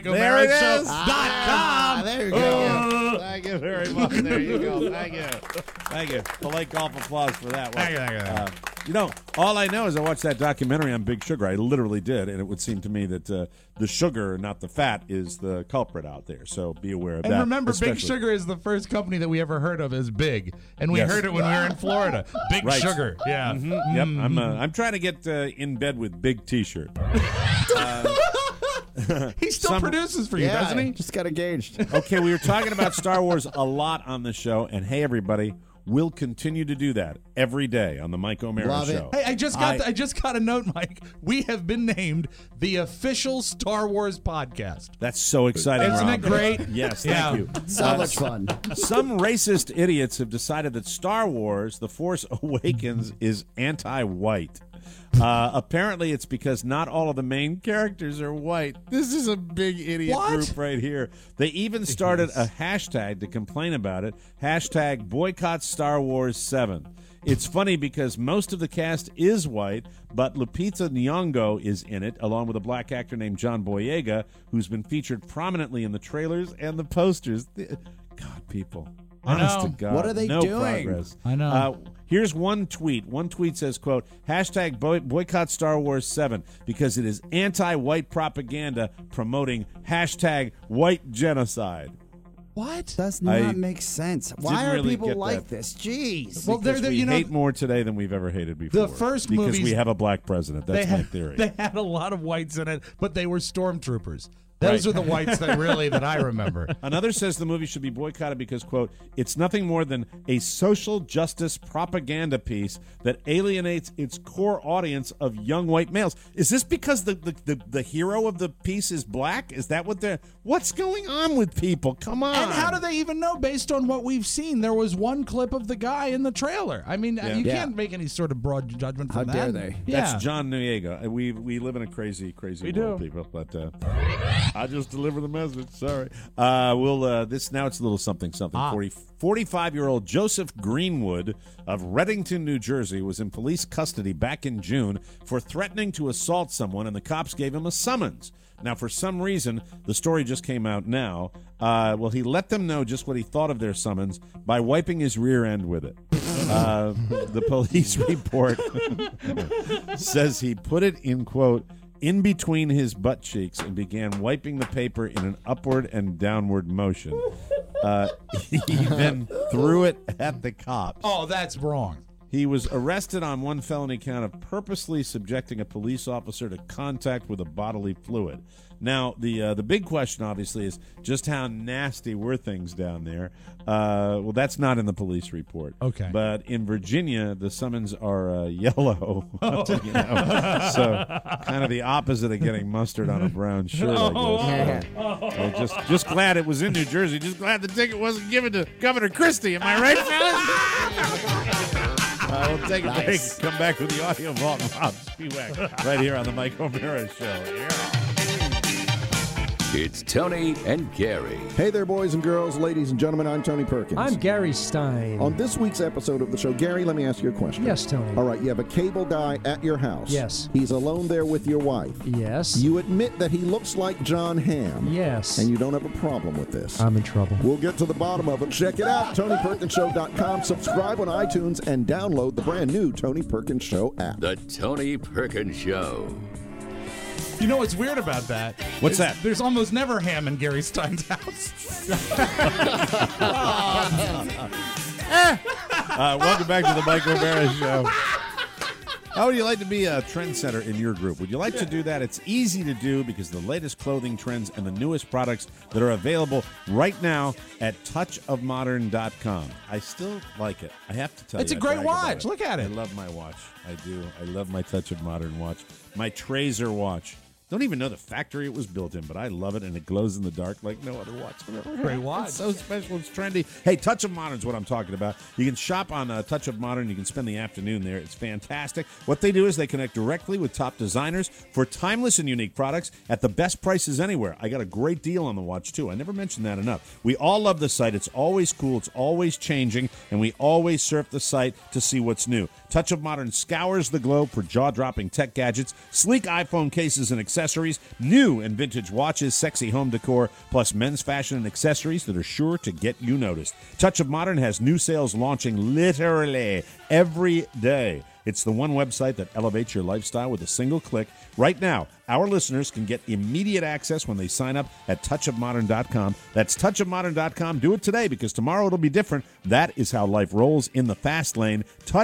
MikeO'MaraShow.com. There you go. Thank you very much. There you go. Thank you. Polite golf applause for that one. Thank you. You know, all I know is I watched that documentary on Big Sugar. I literally did, and it would seem to me that the sugar, not the fat, is the culprit out there. So be aware of that. And remember, Big especially. Sugar is the first company that we ever heard of as Big, and we Yes. heard it when we were in Florida. Big Right. Sugar, yeah. Mm-hmm. Yep, I'm trying to get in bed with Big T-shirt. He still produces for you, doesn't he? Just got engaged. Okay, we were talking about Star Wars a lot on the show, and hey, everybody, we'll continue to do that every day on the Mike O'Mara Show. Hey, I just got a note, Mike. We have been named the official Star Wars podcast. That's so exciting, Isn't Rob. it great? Yes, Yeah. thank you. So much fun. Some racist idiots have decided that Star Wars, The Force Awakens, is anti-white. Apparently, it's because not all of the main characters are white. This is a big idiot group right here. They even started a hashtag to complain about it. Hashtag boycott Star Wars 7. It's funny because most of the cast is white, but Lupita Nyong'o is in it, along with a black actor named John Boyega, who's been featured prominently in the trailers and the posters. God, people. Honest to God. What are they no doing? Progress. I know. Here's one tweet. One tweet says, quote, hashtag boycott Star Wars 7 because it is anti-white propaganda promoting hashtag white genocide. What? Does not make sense. Why are really people get like that. this? Jeez. Well, Because we hate more today than we've ever hated before. The first because movies- we have a black president. That's my theory. They had a lot of whites in it, but they were stormtroopers. Those Right. are the whites that I remember. Another says the movie should be boycotted because, quote, it's nothing more than a social justice propaganda piece that alienates its core audience of young white males. Is this because the hero of the piece is black? Is that what they're... What's going on with people? Come on. And how do they even know based on what we've seen? There was one clip of the guy in the trailer. I mean, you can't make any sort of broad judgment from that. How dare they? Yeah. That's John Noriega. We live in a crazy We world, do. people. But I just deliver the message. Sorry. This now it's a little something. 45-year-old Joseph Greenwood of Reddington, New Jersey, was in police custody back in June for threatening to assault someone, and the cops gave him a summons. Now, for some reason, the story just came out now. He let them know just what he thought of their summons by wiping his rear end with it. The police report says he put it in, quote, in between his butt cheeks and began wiping the paper in an upward and downward motion. He then threw it at the cops. Oh, that's wrong. He was arrested on one felony count of purposely subjecting a police officer to contact with a bodily fluid. Now, the big question, obviously, is just how nasty were things down there. Well, that's not in the police report. Okay. But in Virginia, the summons are yellow. So kind of the opposite of getting mustard on a brown shirt, I guess. Just glad it was in New Jersey. Just glad the ticket wasn't given to Governor Christie. Am I right, fellas? We'll take a break. Come back with the audio vault and Rob Spiewak right here on the Mike O'Mara Show. Yeah. It's Tony and Gary. Hey there, boys and girls, ladies and gentlemen. I'm Tony Perkins. I'm Gary Stein. On this week's episode of the show, Gary, let me ask you a question. Yes, Tony. All right, you have a cable guy at your house. Yes. He's alone there with your wife. Yes. You admit that he looks like John Hamm. Yes. And you don't have a problem with this. I'm in trouble. We'll get to the bottom of it. Check it out, TonyPerkinsShow.com. Subscribe on iTunes and download the brand new Tony Perkins Show app. The Tony Perkins Show. You know what's weird about that? What's that? There's almost never ham in Gary Stein's house. Welcome back to the Mike O'Mara Show. How would you like to be a trendsetter in your group? Would you like to do that? It's easy to do because the latest clothing trends and the newest products that are available right now at touchofmodern.com. I still like it. I have to tell It's you. a great I brag about watch. it. Look at it. I love my watch. I do. I love my Touch of Modern watch. My Trazer watch. Don't even know the factory it was built in, but I love it, and it glows in the dark like no other watch I've ever had. Great watch. It's so special. It's trendy. Hey, Touch of Modern is what I'm talking about. You can shop on Touch of Modern. You can spend the afternoon there. It's fantastic. What they do is they connect directly with top designers for timeless and unique products at the best prices anywhere. I got a great deal on the watch, too. I never mentioned that enough. We all love the site. It's always cool. It's always changing, and we always surf the site to see what's new. Touch of Modern scours the globe for jaw-dropping tech gadgets, sleek iPhone cases and accessories, new and vintage watches, sexy home decor, plus men's fashion and accessories that are sure to get you noticed. Touch of Modern has new sales launching literally every day. It's the one website that elevates your lifestyle with a single click. Right now, our listeners can get immediate access when they sign up at touchofmodern.com. That's touchofmodern.com. Do it today because tomorrow it'll be different. That is how life rolls in the fast lane.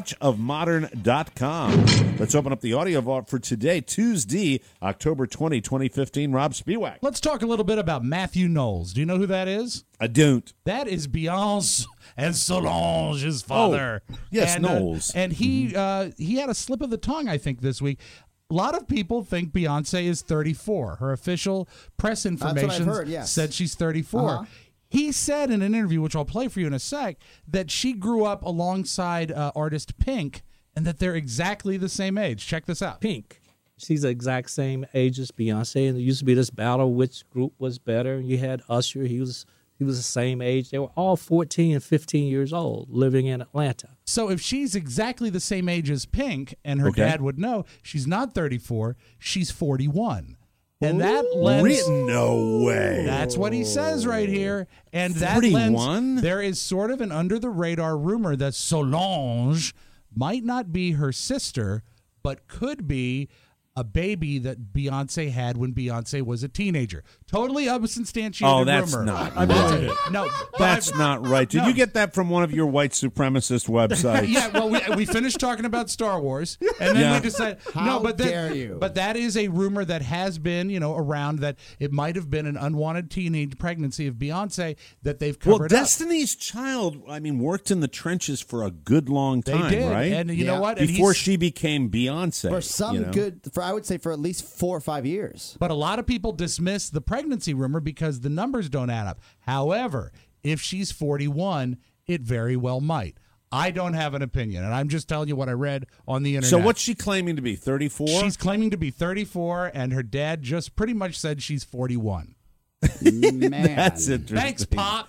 Touchofmodern.com. Let's open up the audio vault for today, Tuesday, October 20, 2015. Rob Spiewak. Let's talk a little bit about Matthew Knowles. Do you know who that is? I don't. That is Beyonce and Solange's father. Oh, yes, and, Knowles. And he had a slip of the tongue, I think, this week. A lot of people think Beyonce is 34. Her official press information said she's 34. He said in an interview, which I'll play for you in a sec, that she grew up alongside artist Pink and that they're exactly the same age. Check this out. Pink. She's the exact same age as Beyonce, and there used to be this battle which group was better. You had Usher. He was the same age. They were all 14 and 15 years old living in Atlanta. So if she's exactly the same age as Pink, and her dad would know, she's not 34, she's 41. And that lends... No way. That's what he says right here. And 41? that lends... There is sort of an under-the-radar rumor that Solange might not be her sister, but could be a baby that Beyonce had when Beyonce was a teenager. Totally unsubstantiated rumor. Oh, that's rumor. not right. No, that's not right. Did you get that from one of your white supremacist websites? Yeah, well, we finished talking about Star Wars, and then we decided, dare you? But that is a rumor that has been, around that it might have been an unwanted teenage pregnancy of Beyonce that they've covered up. Destiny's Child, worked in the trenches for a good long time, they did. right? And you know what? And before she became Beyonce. For some I would say for at least 4 or 5 years. But a lot of people dismiss the pregnancy rumor because the numbers don't add up. However, if she's 41, it very well might. I don't have an opinion, and I'm just telling you what I read on the internet. So what's she claiming to be, 34? She's claiming to be 34, and her dad just pretty much said she's 41. Man. That's interesting. Thanks, Pop.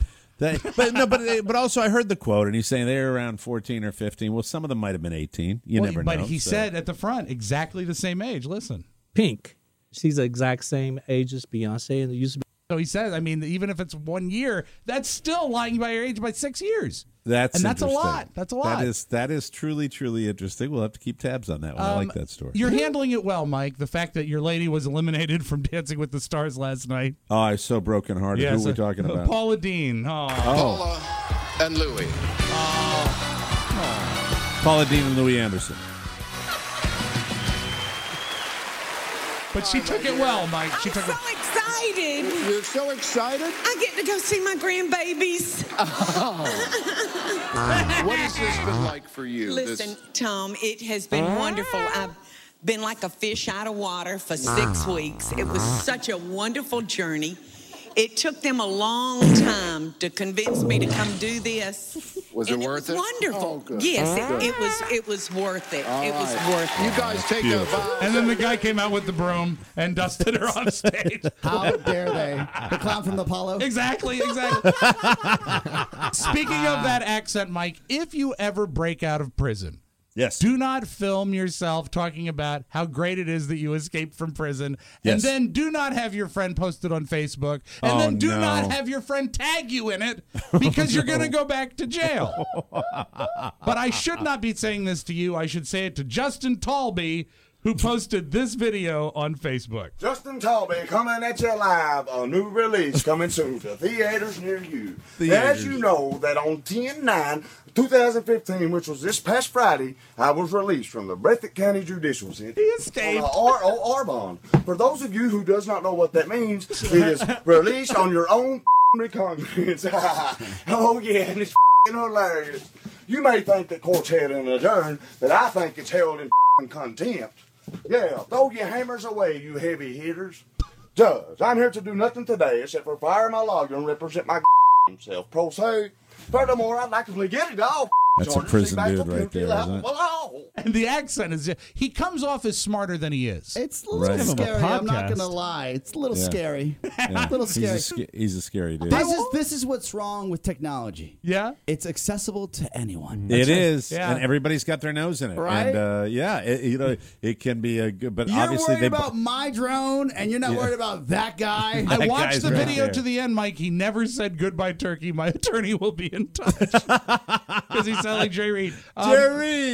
But also I heard the quote, and he's saying they're around 14 or 15. Well, some of them might have been 18. You never know. But he said at the front exactly the same age. Listen, Pink. She's the exact same age as Beyonce, and there used to be. So he says, even if it's 1 year, that's still lying by your age by 6 years. That's a lot. That's a lot. That is truly, truly interesting. We'll have to keep tabs on that one. I like that story. You're handling it well, Mike. The fact that your lady was eliminated from Dancing with the Stars last night. Oh, I was so brokenhearted. Yes, Who are we talking about? Paula Deen. Paula and Louie. Paula Deen and Louie Anderson. But she took it well, Mike. She took it. Excited. You're so excited? I get to go see my grandbabies. What has this been like for you? Listen, Tom, it has been wonderful. I've been like a fish out of water for 6 weeks. It was such a wonderful journey. It took them a long time to convince me to come do this. Was it worth it? Wonderful. Oh, good. Yes, it was worth it. All it was right. worth it. You guys take a vow. And then the guy came out with the broom and dusted her on stage. How dare they? The clown from the Apollo? Exactly. Speaking of that accent, Mike, if you ever break out of prison, yes, do not film yourself talking about how great it is that you escaped from prison. Yes. And then do not have your friend post it on Facebook. And then do not have your friend tag you in it because you're going to go back to jail. But I should not be saying this to you. I should say it to Justin Talby, who posted this video on Facebook. Justin Talby coming at you live. A new release coming soon to theaters near you. As you know, that on 10/9/2015, which was this past Friday, I was released from the Breathitt County Judicial Center. He escaped. On a ROR bond. For those of you who does not know what that means, it is released on your own recognizance. Oh yeah, and it's hilarious. You may think that court's held in adjourn, but I think it's held in contempt. Yeah, throw your hammers away, you heavy hitters. Judge, I'm here to do nothing today except for fire my lawyer and represent my himself. Pro se. Furthermore, I'd like to get it off. That's a prison dude right there, isn't it? And the accent is, he comes off as smarter than he is. It's a little scary. I'm not going to lie. It's a little scary. A little scary. He's a scary dude. This is what's wrong with technology. Yeah? It's accessible to anyone. It is. Yeah. And everybody's got their nose in it. Right? And, it can be a good, but you're obviously worried about my drone and you're not worried about that guy. I watched the video to the end, Mike. He never said goodbye, turkey. My attorney will be in touch. Because he sounded like Jerry Reed. Jerry Reed. Oh, and we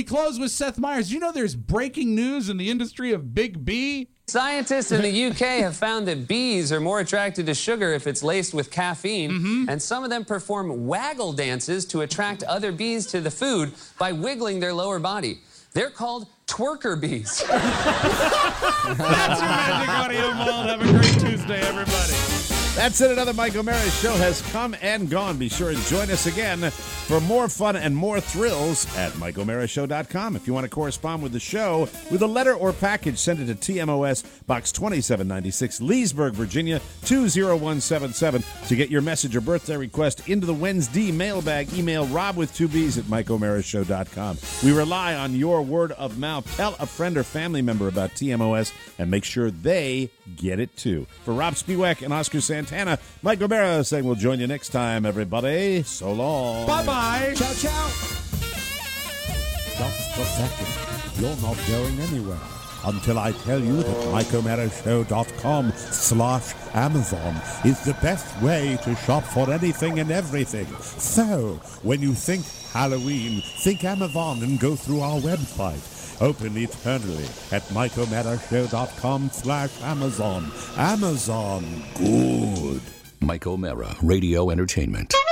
we close with Seth Meyers. You know there's breaking news in the industry of Big B? Scientists in the UK have found that bees are more attracted to sugar if it's laced with caffeine, and some of them perform waggle dances to attract other bees to the food by wiggling their lower body. They're called twerker bees. That's your Magic Audio Vault. Have a great Tuesday, everybody. That's it. Another Mike O'Mara show has come and gone. Be sure and join us again for more fun and more thrills at MikeO'MaraShow.com. If you want to correspond with the show with a letter or package, send it to TMOS Box 2796, Leesburg, Virginia 20177. To get your message or birthday request into the Wednesday mailbag, email rob@MikeO'MaraShow.com. at MikeO'MaraShow.com. We rely on your word of mouth. Tell a friend or family member about TMOS and make sure they get it too. For Rob Spiewak and Oscar Santana, Mike O'Mara saying we'll join you next time, everybody. So long. Bye-bye. Ciao, ciao. Just a second. You're not going anywhere until I tell you that MikeO'MaraShow.com/Amazon is the best way to shop for anything and everything. So, when you think Halloween, think Amazon and go through our website. Open eternally at MikeO'MaraShow.com/Amazon. Amazon. Good. Mike O'Mara, Radio Entertainment.